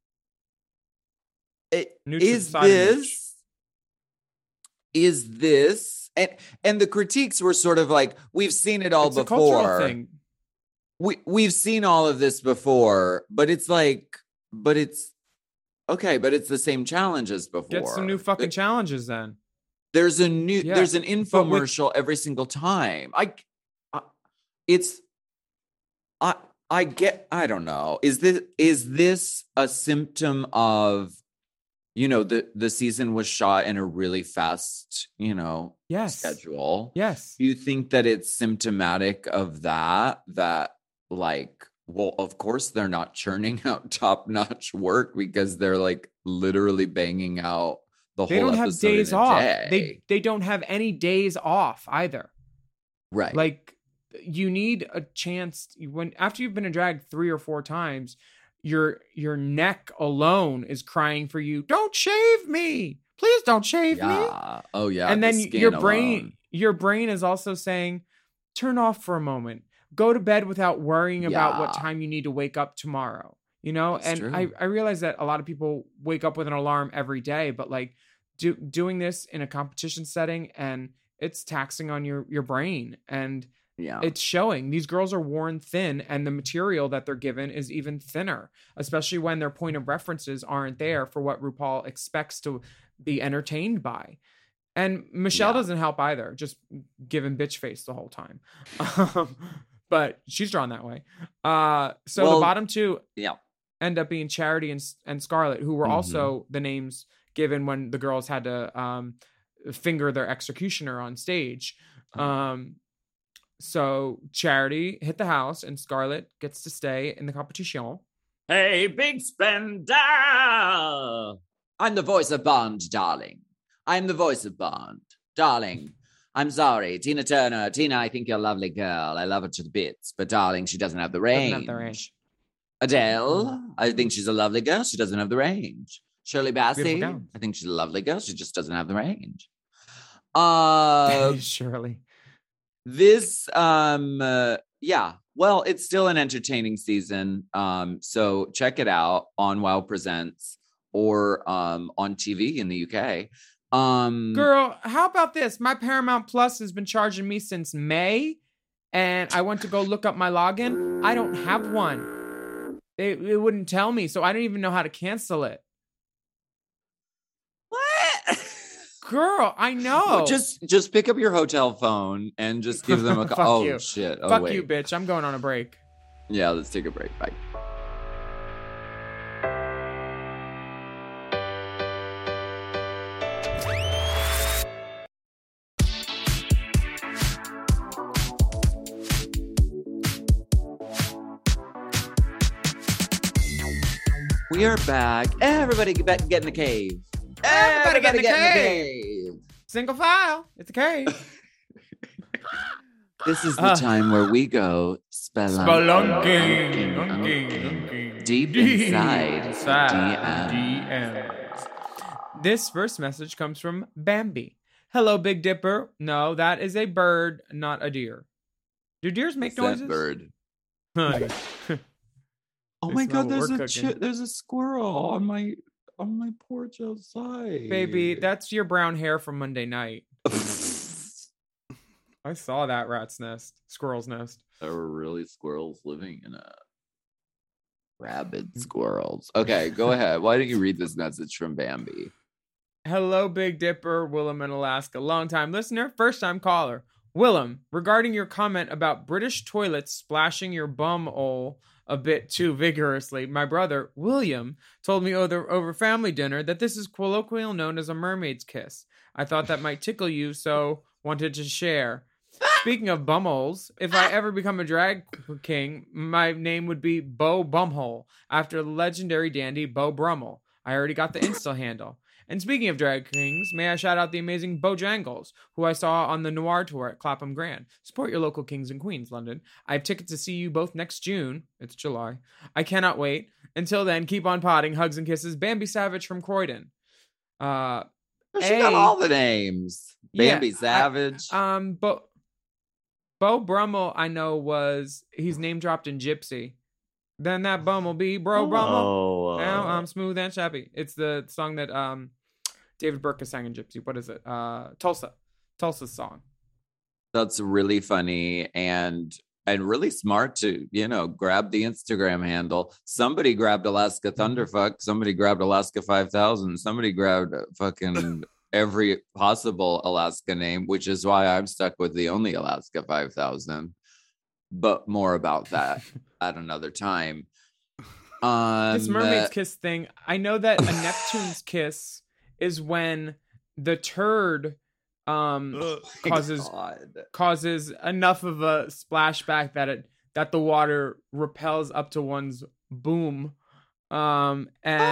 [SPEAKER 2] Is this and the critiques were sort of like, we've seen it all before.
[SPEAKER 1] A cultural thing.
[SPEAKER 2] We've seen all of this before, but it's okay, but it's the same challenges before.
[SPEAKER 1] Get some new fucking challenges then.
[SPEAKER 2] There's an infomercial every single time. I don't know. Is this a symptom of, the season was shot in a really fast, schedule?
[SPEAKER 1] Yes.
[SPEAKER 2] Do you think that it's symptomatic of that like, well, of course they're not churning out top-notch work, because they're like literally banging out the whole episode. They don't have days off.
[SPEAKER 1] They don't have any days off either.
[SPEAKER 2] Right.
[SPEAKER 1] Like, you need a chance after you've been in drag 3 or 4 times, your neck alone is crying for you. Don't shave me. Please don't shave me.
[SPEAKER 2] Oh yeah.
[SPEAKER 1] And then your brain is also saying, turn off for a moment. Go to bed without worrying about what time you need to wake up tomorrow, That's true. I realize that a lot of people wake up with an alarm every day, but like doing this in a competition setting, and it's taxing on your brain, and it's showing. These girls are worn thin, and the material that they're given is even thinner, especially when their point of references aren't there for what RuPaul expects to be entertained by. And Michelle doesn't help either, just giving bitch face the whole time. But she's drawn that way. The bottom two end up being Charity and Scarlett, who were also the names given when the girls had to finger their executioner on stage. So Charity hit the house and Scarlett gets to stay in the competition.
[SPEAKER 2] Hey, big spender! I'm the voice of Bond, darling. I'm the voice of Bond. Darling, I'm sorry. Tina Turner. Tina, I think you're a lovely girl. I love her to the bits. But darling, she doesn't have the range. Adele, I think she's a lovely girl. She doesn't have the range. Shirley Bassey, I think she's a lovely girl. She just doesn't have the range.
[SPEAKER 1] Shirley.
[SPEAKER 2] This, well, it's still an entertaining season. So check it out on WOW Presents or on TV in the UK.
[SPEAKER 1] Girl, how about this? My Paramount Plus has been charging me since May, and I went to go look up my login. I don't have one. It wouldn't tell me, so I don't even know how to cancel it.
[SPEAKER 2] What?
[SPEAKER 1] Girl, I know.
[SPEAKER 2] Just pick up your hotel phone and just give them a call.
[SPEAKER 1] You.
[SPEAKER 2] Shit.
[SPEAKER 1] Fuck you, bitch. I'm going on a break.
[SPEAKER 2] Yeah, let's take a break. Bye. We are back. Everybody get in the cave.
[SPEAKER 1] Everybody get in the cave. Single file. It's a cave.
[SPEAKER 2] This is the time where we go
[SPEAKER 1] spelunking.
[SPEAKER 2] Deep inside DMs.
[SPEAKER 1] This first message comes from Bambi. Hello, Big Dipper. No, that is a bird, not a deer. Do deers make noises?
[SPEAKER 2] That bird.
[SPEAKER 1] Honey.
[SPEAKER 2] Oh my God! There's a squirrel on my porch outside.
[SPEAKER 1] Baby, that's your brown hair from Monday night. I saw that squirrel's nest.
[SPEAKER 2] There were really squirrels living in a rabid squirrels. Okay, go ahead. Why don't you read this message from Bambi?
[SPEAKER 1] Hello, Big Dipper, Willem in Alaska. Long-time listener, first-time caller. Willem, regarding your comment about British toilets splashing your bum-hole a bit too vigorously, my brother, William, told me over family dinner that this is colloquially known as a mermaid's kiss. I thought that might tickle you, so wanted to share. Speaking of bumholes, if I ever become a drag king, my name would be Bo Bumhole, after the legendary dandy Bo Brummel. I already got the Insta handle. And speaking of drag kings, may I shout out the amazing Bojangles, who I saw on the Noir Tour at Clapham Grand. Support your local kings and queens, London. I have tickets to see you both next June. It's July. I cannot wait. Until then, keep on potting. Hugs and kisses. Bambi Savage from Croydon.
[SPEAKER 2] She got all the names. Bambi Savage.
[SPEAKER 1] Bo Brummel, I know he's name dropped in Gypsy. Then that bum will be Bro Brummel. Now I'm smooth and shabby. It's the song that David Burka sang in Gypsy. What is it? Tulsa's song.
[SPEAKER 2] That's really funny and really smart to, grab the Instagram handle. Somebody grabbed Alaska Thunderfuck. Somebody grabbed Alaska 5000. Somebody grabbed fucking every possible Alaska name, which is why I'm stuck with the only Alaska 5000. But more about that at another time.
[SPEAKER 1] This mermaid's kiss thing, I know that a Neptune's kiss is when the turd causes enough of a splashback that the water repels up to one's boom and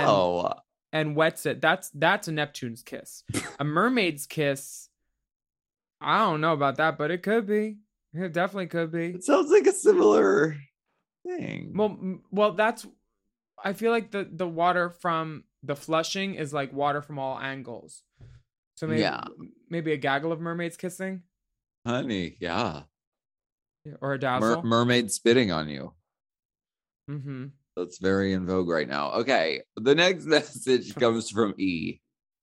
[SPEAKER 1] wets it. That's a Neptune's kiss. A mermaid's kiss, I don't know about that, but it could be. It definitely could be.
[SPEAKER 2] It sounds like a similar thing.
[SPEAKER 1] Well, I feel like the water from the flushing is like water from all angles. So maybe a gaggle of mermaids kissing.
[SPEAKER 2] Honey, yeah.
[SPEAKER 1] Or a dazzle.
[SPEAKER 2] Mermaid spitting on you.
[SPEAKER 1] Mm-hmm.
[SPEAKER 2] That's very in vogue right now. Okay, the next message comes from E.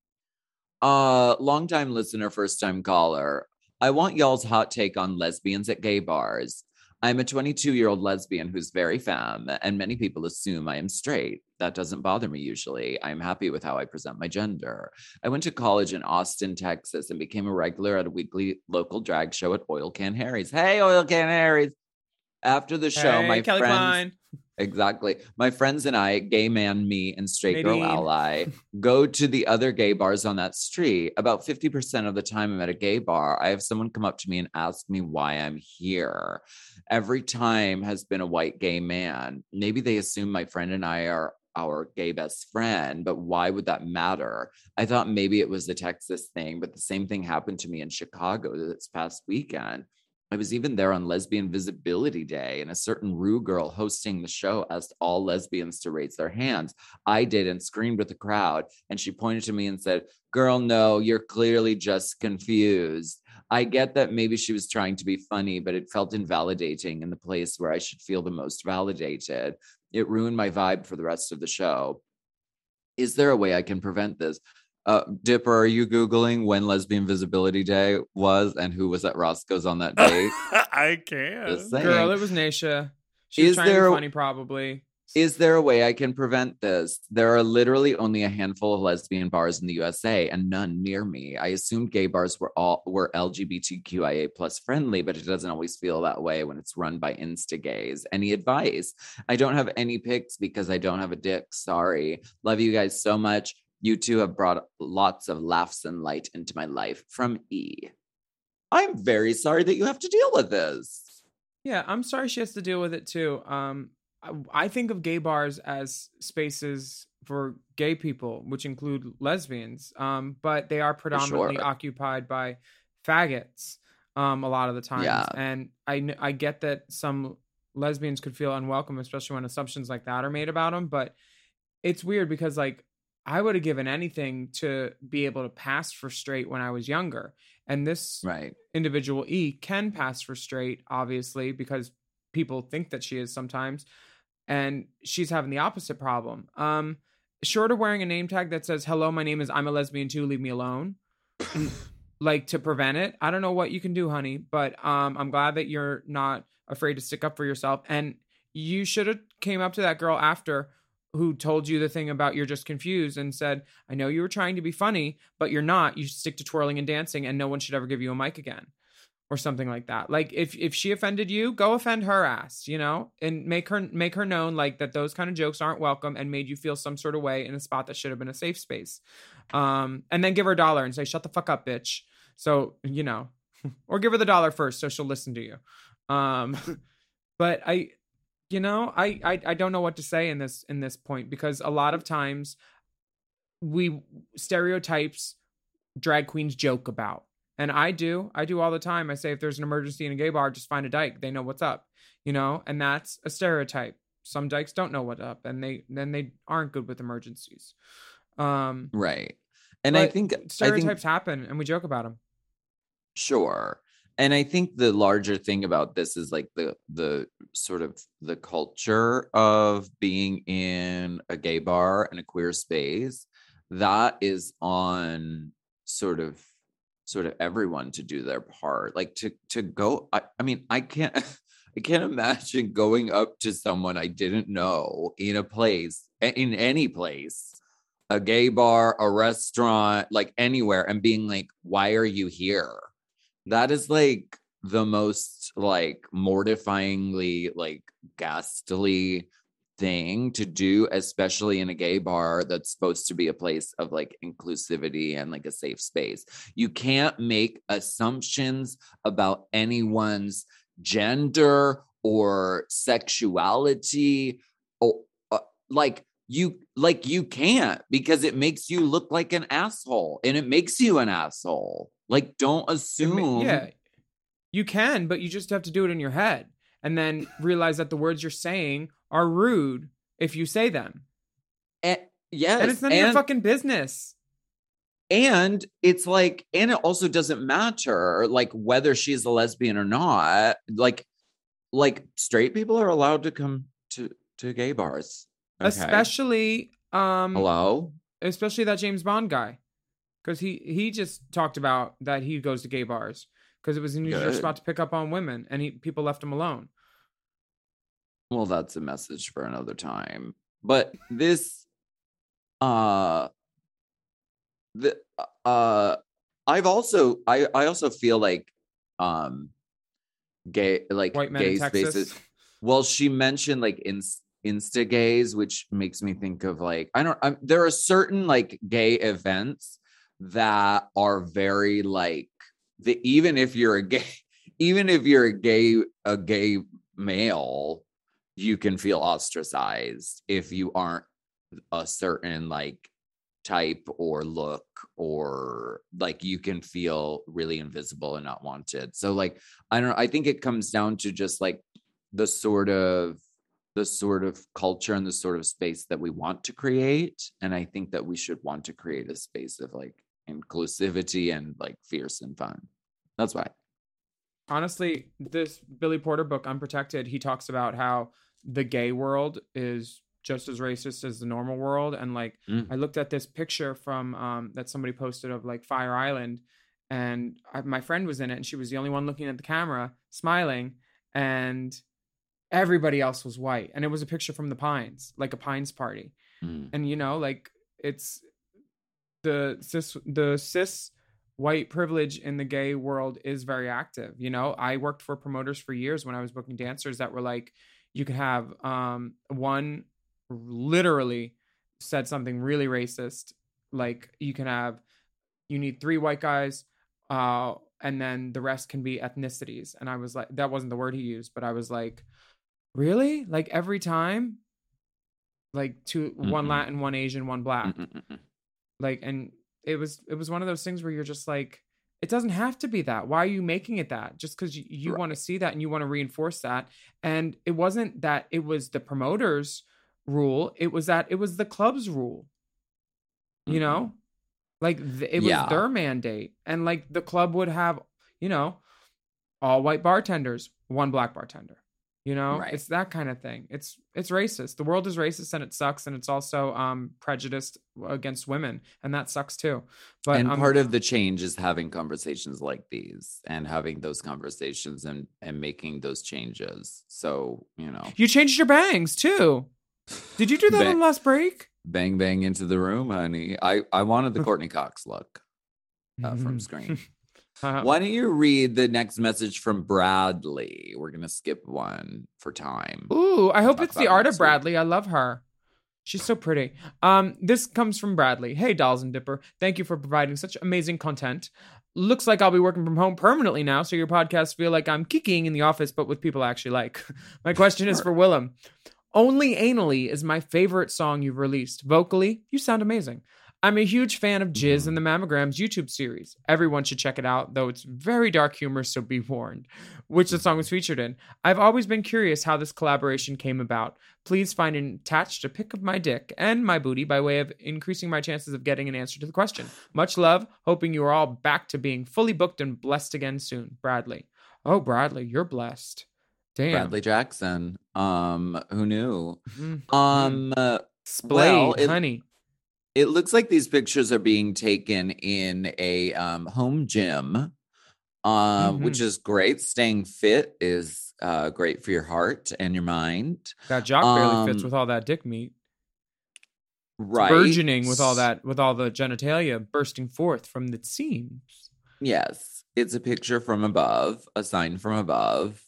[SPEAKER 2] Longtime listener, first time caller. I want y'all's hot take on lesbians at gay bars. I'm a 22-year-old lesbian who's very femme, and many people assume I am straight. That doesn't bother me usually. I'm happy with how I present my gender. I went to college in Austin, Texas, and became a regular at a weekly local drag show at Oil Can Harry's. Hey, Oil Can Harry's! After the show,
[SPEAKER 1] Hey,
[SPEAKER 2] my
[SPEAKER 1] Kelly
[SPEAKER 2] friends,
[SPEAKER 1] Klein.
[SPEAKER 2] exactly, my friends and I, gay man, me, and straight girl
[SPEAKER 1] Nadine.
[SPEAKER 2] ally, go to the other gay bars on that street. About 50% of the time I'm at a gay bar, I have someone come up to me and ask me why I'm here. Every time has been a white gay man. Maybe they assume my friend and I are our gay best friend, but why would that matter? I thought maybe it was a Texas thing, but the same thing happened to me in Chicago this past weekend. I was even there on Lesbian Visibility Day, and a certain Rue girl hosting the show asked all lesbians to raise their hands. I did and screamed with the crowd, and she pointed to me and said, "Girl, no, you're clearly just confused." I get that maybe she was trying to be funny, but it felt invalidating in the place where I should feel the most validated. It ruined my vibe for the rest of the show. Is there a way I can prevent this? Dipper, are you Googling when Lesbian Visibility Day was and who was at Roscoe's on that day?
[SPEAKER 4] I can.
[SPEAKER 1] Girl, it was Naisha. She was trying to be funny, probably.
[SPEAKER 2] Is there a way I can prevent this? There are literally only a handful of lesbian bars in the USA and none near me. I assumed gay bars were LGBTQIA plus friendly, but it doesn't always feel that way when it's run by insta-gays. Any advice? I don't have any pics because I don't have a dick. Sorry. Love you guys so much. You two have brought lots of laughs and light into my life. From E. I'm very sorry that you have to deal with this.
[SPEAKER 1] Yeah, I'm sorry she has to deal with it too. I think of gay bars as spaces for gay people, which include lesbians, but they are predominantly occupied by faggots a lot of the time.
[SPEAKER 2] Yeah.
[SPEAKER 1] And I get that some lesbians could feel unwelcome, especially when assumptions like that are made about them. But it's weird because, like, I would have given anything to be able to pass for straight when I was younger. And this individual, E, can pass for straight, obviously, because people think that she is sometimes. And she's having the opposite problem. Short of wearing a name tag that says, "Hello, my name is I'm a lesbian too, leave me alone." Like, to prevent it. I don't know what you can do, honey, but I'm glad that you're not afraid to stick up for yourself. And you should have came up to that girl after who told you the thing about you're just confused and said, "I know you were trying to be funny, but you're not. You should stick to twirling and dancing and no one should ever give you a mic again." Or something like that. Like, if she offended you, go offend her ass, you know, and make her known, like, that those kind of jokes aren't welcome and made you feel some sort of way in a spot that should have been a safe space. And then give her $1 and say, "Shut the fuck up, bitch." So, you know, or give her the $1 first so she'll listen to you. But I don't know what to say in this point, because a lot of times stereotypes drag queens joke about. And I do all the time. I say, if there's an emergency in a gay bar, just find a dyke. They know what's up, you know, and that's a stereotype. Some dykes don't know what's up, and they aren't good with emergencies.
[SPEAKER 2] Right. And I think
[SPEAKER 1] stereotypes happen and we joke about them.
[SPEAKER 2] Sure. And I think the larger thing about this is, like, the sort of the culture of being in a gay bar and a queer space that is on sort of everyone to do their part, like to go. I mean, I can't imagine going up to someone I didn't know in any place, a gay bar, a restaurant, like anywhere, and being like, "Why are you here?" That is like the most, like, mortifyingly, like, ghastly thing to do, especially in a gay bar that's supposed to be a place of, like, inclusivity and, like, a safe space. You can't make assumptions about anyone's gender or sexuality, or you can't, because it makes you look like an asshole, and it makes you an asshole. Like, don't assume.
[SPEAKER 1] Yeah, you can, but you just have to do it in your head and then realize that the words you're saying are rude if you say them.
[SPEAKER 2] Yes.
[SPEAKER 1] And it's none of your fucking business.
[SPEAKER 2] And it's like, and it also doesn't matter, like, whether she's a lesbian or not. Like straight people are allowed to come to gay bars. Okay?
[SPEAKER 1] Especially,
[SPEAKER 2] hello?
[SPEAKER 1] Especially that James Bond guy. Because he just talked about that he goes to gay bars because it was an easier spot to pick up on women, and people left him alone.
[SPEAKER 2] Well, that's a message for another time. But this, I also feel like, gay, like,
[SPEAKER 1] white men
[SPEAKER 2] gay
[SPEAKER 1] in Texas.
[SPEAKER 2] spaces. Well, she mentioned like Insta gays, which makes me think of like, there are certain like gay events that are very like even if you're a gay male, you can feel ostracized if you aren't a certain like type or look, or like you can feel really invisible and not wanted. So like, I think it comes down to just like the sort of culture and the sort of space that we want to create. And I think that we should want to create a space of like inclusivity and like fierce and fun. That's why.
[SPEAKER 1] Honestly, this Billy Porter book, Unprotected, he talks about how the gay world is just as racist as the normal world. And like, I looked at this picture from that somebody posted of like Fire Island, and my friend was in it, and she was the only one looking at the camera, smiling, and everybody else was white. And it was a picture from the Pines, like a Pines party. And you know, like it's the cis white privilege in the gay world is very active. You know, I worked for promoters for years when I was booking dancers that were like, you could have one literally said something really racist. Like you need 3 white guys and then the rest can be ethnicities. And I was like, that wasn't the word he used, but I was like, really? Like every time? Like one Latin, one Asian, one black. Like, and it was one of those things where you're just like, it doesn't have to be that. Why are you making it that? Just because you want to see that and you want to reinforce that. And it wasn't that it was the promoter's rule. It was that it was the club's rule. You know? Like it was their mandate. And like the club would have, you know, all white bartenders, one black bartender. You know, It's that kind of thing. It's racist. The world is racist and it sucks. And it's also prejudiced against women. And that sucks too. But
[SPEAKER 2] part of the change is having conversations like these and having those conversations and making those changes. So, you know.
[SPEAKER 1] You changed your bangs too. Did you do that on the last break?
[SPEAKER 2] Bang, bang into the room, honey. I wanted the Courtney Cox look from Scream. Why don't you read the next message from Bradley? We're going to skip one for time.
[SPEAKER 1] Ooh, I hope it's the art of Bradley. I love her. She's so pretty. This comes from Bradley. Hey, Dolls and Dipper. Thank you for providing such amazing content. Looks like I'll be working from home permanently now, so your podcasts feel like I'm kikiing in the office, but with people I actually like. My question is for Willem. Only Anally is my favorite song you've released. Vocally, you sound amazing. I'm a huge fan of Jizz and the Mammograms YouTube series. Everyone should check it out, though it's very dark humor, so be warned, which the song was featured in. I've always been curious how this collaboration came about. Please find attached a pic of my dick and my booty by way of increasing my chances of getting an answer to the question. Much love. Hoping you are all back to being fully booked and blessed again soon. Bradley. Oh, Bradley, you're blessed. Damn.
[SPEAKER 2] Bradley Jackson. Who knew?
[SPEAKER 1] Splayed, honey.
[SPEAKER 2] It looks like these pictures are being taken in a home gym, which is great. Staying fit is great for your heart and your mind.
[SPEAKER 1] That jock barely fits with all that dick meat.
[SPEAKER 2] Right.
[SPEAKER 1] It's burgeoning with all the genitalia bursting forth from the seams.
[SPEAKER 2] Yes. It's a picture from above, a sign from above.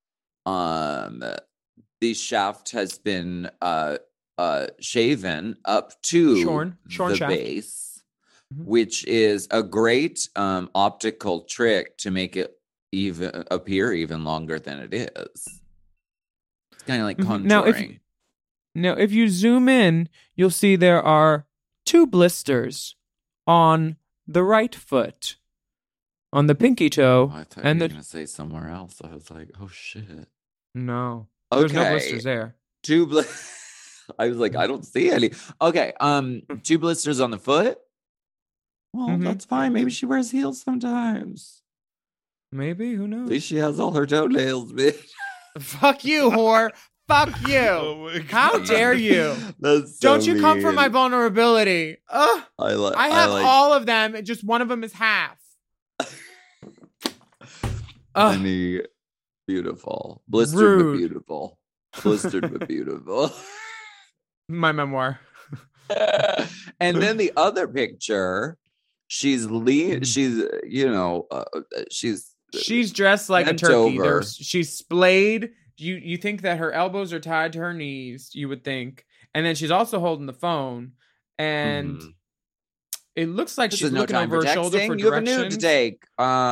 [SPEAKER 2] The shaft has been shaven up to
[SPEAKER 1] shorn
[SPEAKER 2] the
[SPEAKER 1] shaft.
[SPEAKER 2] Base, which is a great optical trick to make it appear even longer than it is. It's kind of like contouring.
[SPEAKER 1] Now, if you zoom in, you'll see there are 2 blisters on the right foot, on the pinky toe.
[SPEAKER 2] I thought you were going to say somewhere else. I was like, oh shit.
[SPEAKER 1] No, there's no blisters there.
[SPEAKER 2] 2 blisters. I was like, I don't see any. Okay, 2 blisters on the foot. Well, that's fine. Maybe she wears heels sometimes.
[SPEAKER 1] Maybe, who knows?
[SPEAKER 2] At least she has all her toenails, bitch.
[SPEAKER 1] Fuck you, whore. Fuck you.
[SPEAKER 4] Oh
[SPEAKER 1] How dare you?
[SPEAKER 2] That's so
[SPEAKER 1] Don't you come for my vulnerability. Ugh. I have all of them, and just one of them is half.
[SPEAKER 2] Honey, beautiful. Blistered but beautiful. Blistered but beautiful.
[SPEAKER 1] My memoir.
[SPEAKER 2] And then the other picture, she's dressed like a turkey. She's splayed.
[SPEAKER 1] you think that her elbows are tied to her knees, you would think. And then she's also holding the phone. And it looks like she's looking over her shoulder for directions.
[SPEAKER 2] You have a nude to take.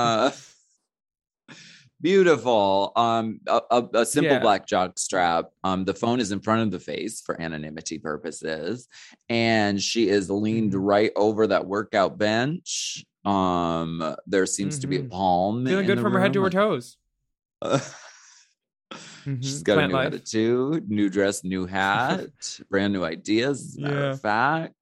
[SPEAKER 2] Beautiful. A simple black jock strap. The phone is in front of the face for anonymity purposes. And she is leaned right over that workout bench. There seems to be a palm.
[SPEAKER 1] Feeling good from her head to her toes.
[SPEAKER 2] She's got a new attitude, new dress, new hat, brand new ideas, as a matter of fact.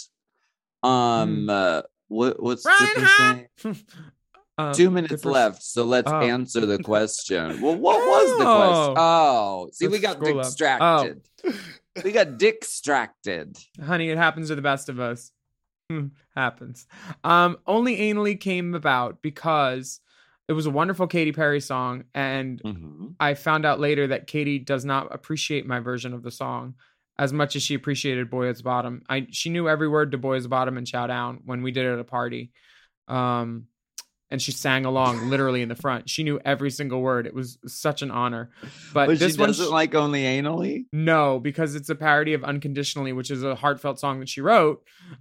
[SPEAKER 2] What's the thing? 2 minutes left, so let's answer the question. Well, what was the question? Oh, see, we got distracted. We got distracted.
[SPEAKER 1] Honey, it happens to the best of us. Happens. Only Anally came about because it was a wonderful Katy Perry song, and I found out later that Katy does not appreciate my version of the song as much as she appreciated Boy at the Bottom. She knew every word to Boy at the Bottom and Chow Down when we did it at a party. And she sang along literally in the front. She knew every single word. It was such an honor. But this
[SPEAKER 2] she doesn't like Only Anally?
[SPEAKER 1] No, because it's a parody of Unconditionally, which is a heartfelt song that she wrote.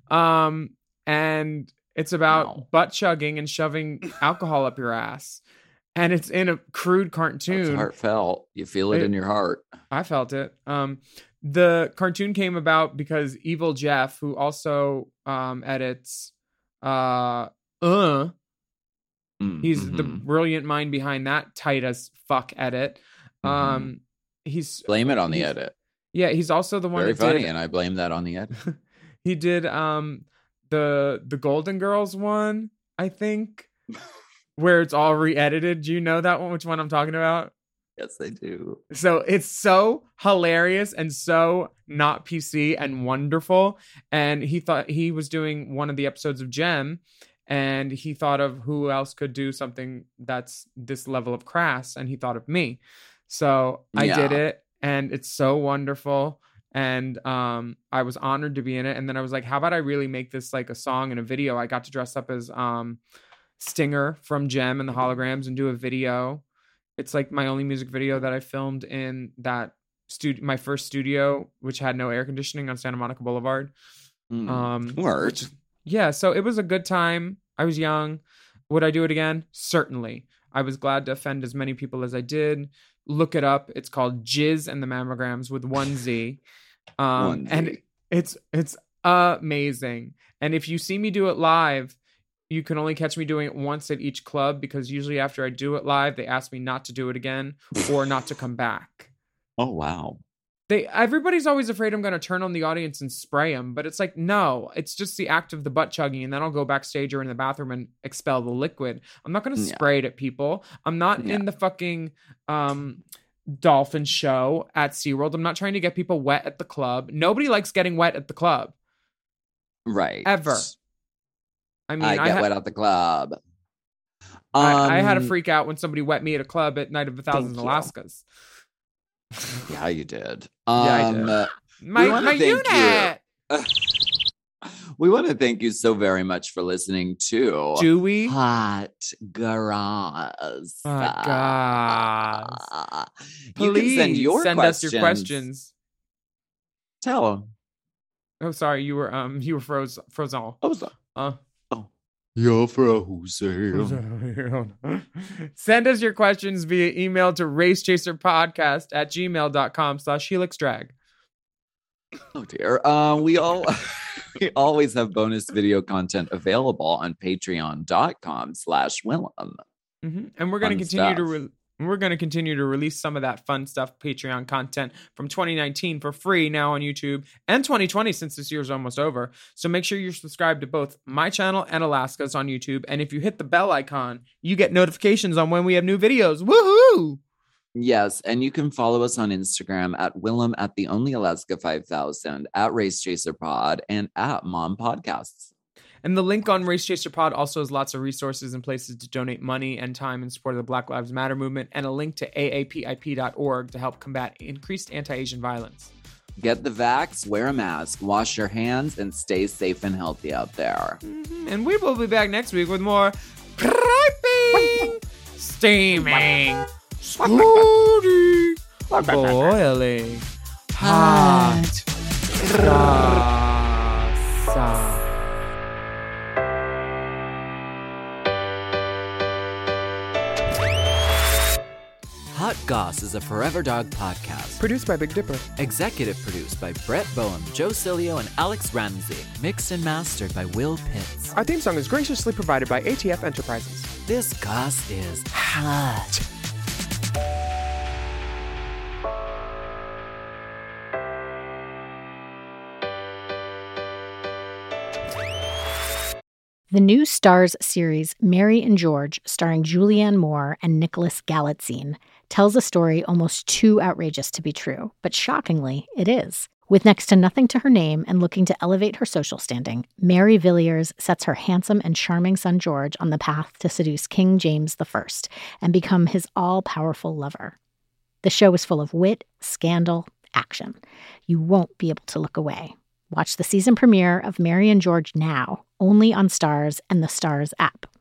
[SPEAKER 1] And it's about butt chugging and shoving alcohol up your ass. And it's in a crude cartoon.
[SPEAKER 2] It's heartfelt. You feel it in your heart.
[SPEAKER 1] I felt it. The cartoon came about because Evil Jeff, who also edits he's the brilliant mind behind that tight as fuck edit. He's
[SPEAKER 2] blame it on the edit.
[SPEAKER 1] Yeah, he's also the one
[SPEAKER 2] very funny, and I blame that on the edit.
[SPEAKER 1] He did the Golden Girls one, I think, where it's all re-edited. Do you know that one? Which one I'm talking about?
[SPEAKER 2] Yes, I do.
[SPEAKER 1] So it's so hilarious and so not PC and wonderful. And he thought he was doing one of the episodes of Gem, and he thought of who else could do something that's this level of crass, and he thought of me. So I did it, and it's so wonderful. And I was honored to be in it. And then I was like, how about I really make this like a song and a video? I got to dress up as Stinger from Gem and the Holograms and do a video. It's like my only music video that I filmed in that my first studio, which had no air conditioning on Santa Monica Boulevard. Yeah, so it was a good time. I was young. Would I do it again? Certainly. I was glad to offend as many people as I did. Look it up. It's called Jizz and the Mammograms with 1Z. And it's amazing. And if you see me do it live, you can only catch me doing it once at each club, because usually after I do it live, they ask me not to do it again or not to come back.
[SPEAKER 2] Oh, wow.
[SPEAKER 1] Everybody's always afraid I'm going to turn on the audience and spray them, but it's like, no, it's just the act of the butt chugging, and then I'll go backstage or in the bathroom and expel the liquid. I'm not going to spray it at people. I'm not in the fucking dolphin show at SeaWorld. I'm not trying to get people wet at the club. Nobody likes getting wet at the club.
[SPEAKER 2] Right.
[SPEAKER 1] Ever. I mean,
[SPEAKER 2] I get wet at the club.
[SPEAKER 1] I had a freak out when somebody wet me at a club at Night of the Thousand Alaskas.
[SPEAKER 2] Yeah, you did.
[SPEAKER 1] I did. My unit.
[SPEAKER 2] We want to thank you so very much for listening to
[SPEAKER 1] Dewey
[SPEAKER 2] Hot Garage.
[SPEAKER 1] Please
[SPEAKER 2] send
[SPEAKER 1] us your questions.
[SPEAKER 2] Tell them.
[SPEAKER 1] Oh, sorry, you were frozen.
[SPEAKER 2] You're frozen.
[SPEAKER 1] Send us your questions via email to racechaserpodcast@gmail.com/helixdrag.
[SPEAKER 2] Oh dear. We always have bonus video content available on patreon.com/Willem.
[SPEAKER 1] And we're going to continue to release some of that fun stuff, Patreon content from 2019 for free now on YouTube, and 2020 since this year's almost over. So make sure you're subscribed to both my channel and Alaska's on YouTube. And if you hit the bell icon, you get notifications on when we have new videos. Woohoo!
[SPEAKER 2] Yes, and you can follow us on Instagram at Willem at the Only Alaska 5000, at Race Chaser Pod, and at Mom Podcasts.
[SPEAKER 1] And the link on Race Chaser Pod also has lots of resources and places to donate money and time in support of the Black Lives Matter movement, and a link to aapip.org to help combat increased anti-Asian violence.
[SPEAKER 2] Get the vax, wear a mask, wash your hands, and stay safe and healthy out there.
[SPEAKER 1] And we will be back next week with more piping, steaming, scooty, boiling hot sauce.
[SPEAKER 2] Hot Goss is a Forever Dog podcast.
[SPEAKER 10] Produced by Big Dipper.
[SPEAKER 2] Executive produced by Brett Boehm, Joe Cilio, and Alex Ramsey. Mixed and mastered by Will Pitts.
[SPEAKER 10] Our theme song is graciously provided by ATF Enterprises.
[SPEAKER 2] This Goss is hot.
[SPEAKER 11] The new Starz series Mary and George, starring Julianne Moore and Nicholas Galitzine, tells a story almost too outrageous to be true, but shockingly, it is. With next to nothing to her name and looking to elevate her social standing, Mary Villiers sets her handsome and charming son George on the path to seduce King James I and become his all-powerful lover. The show is full of wit, scandal, action. You won't be able to look away. Watch the season premiere of Mary and George now, only on Starz and the Starz app.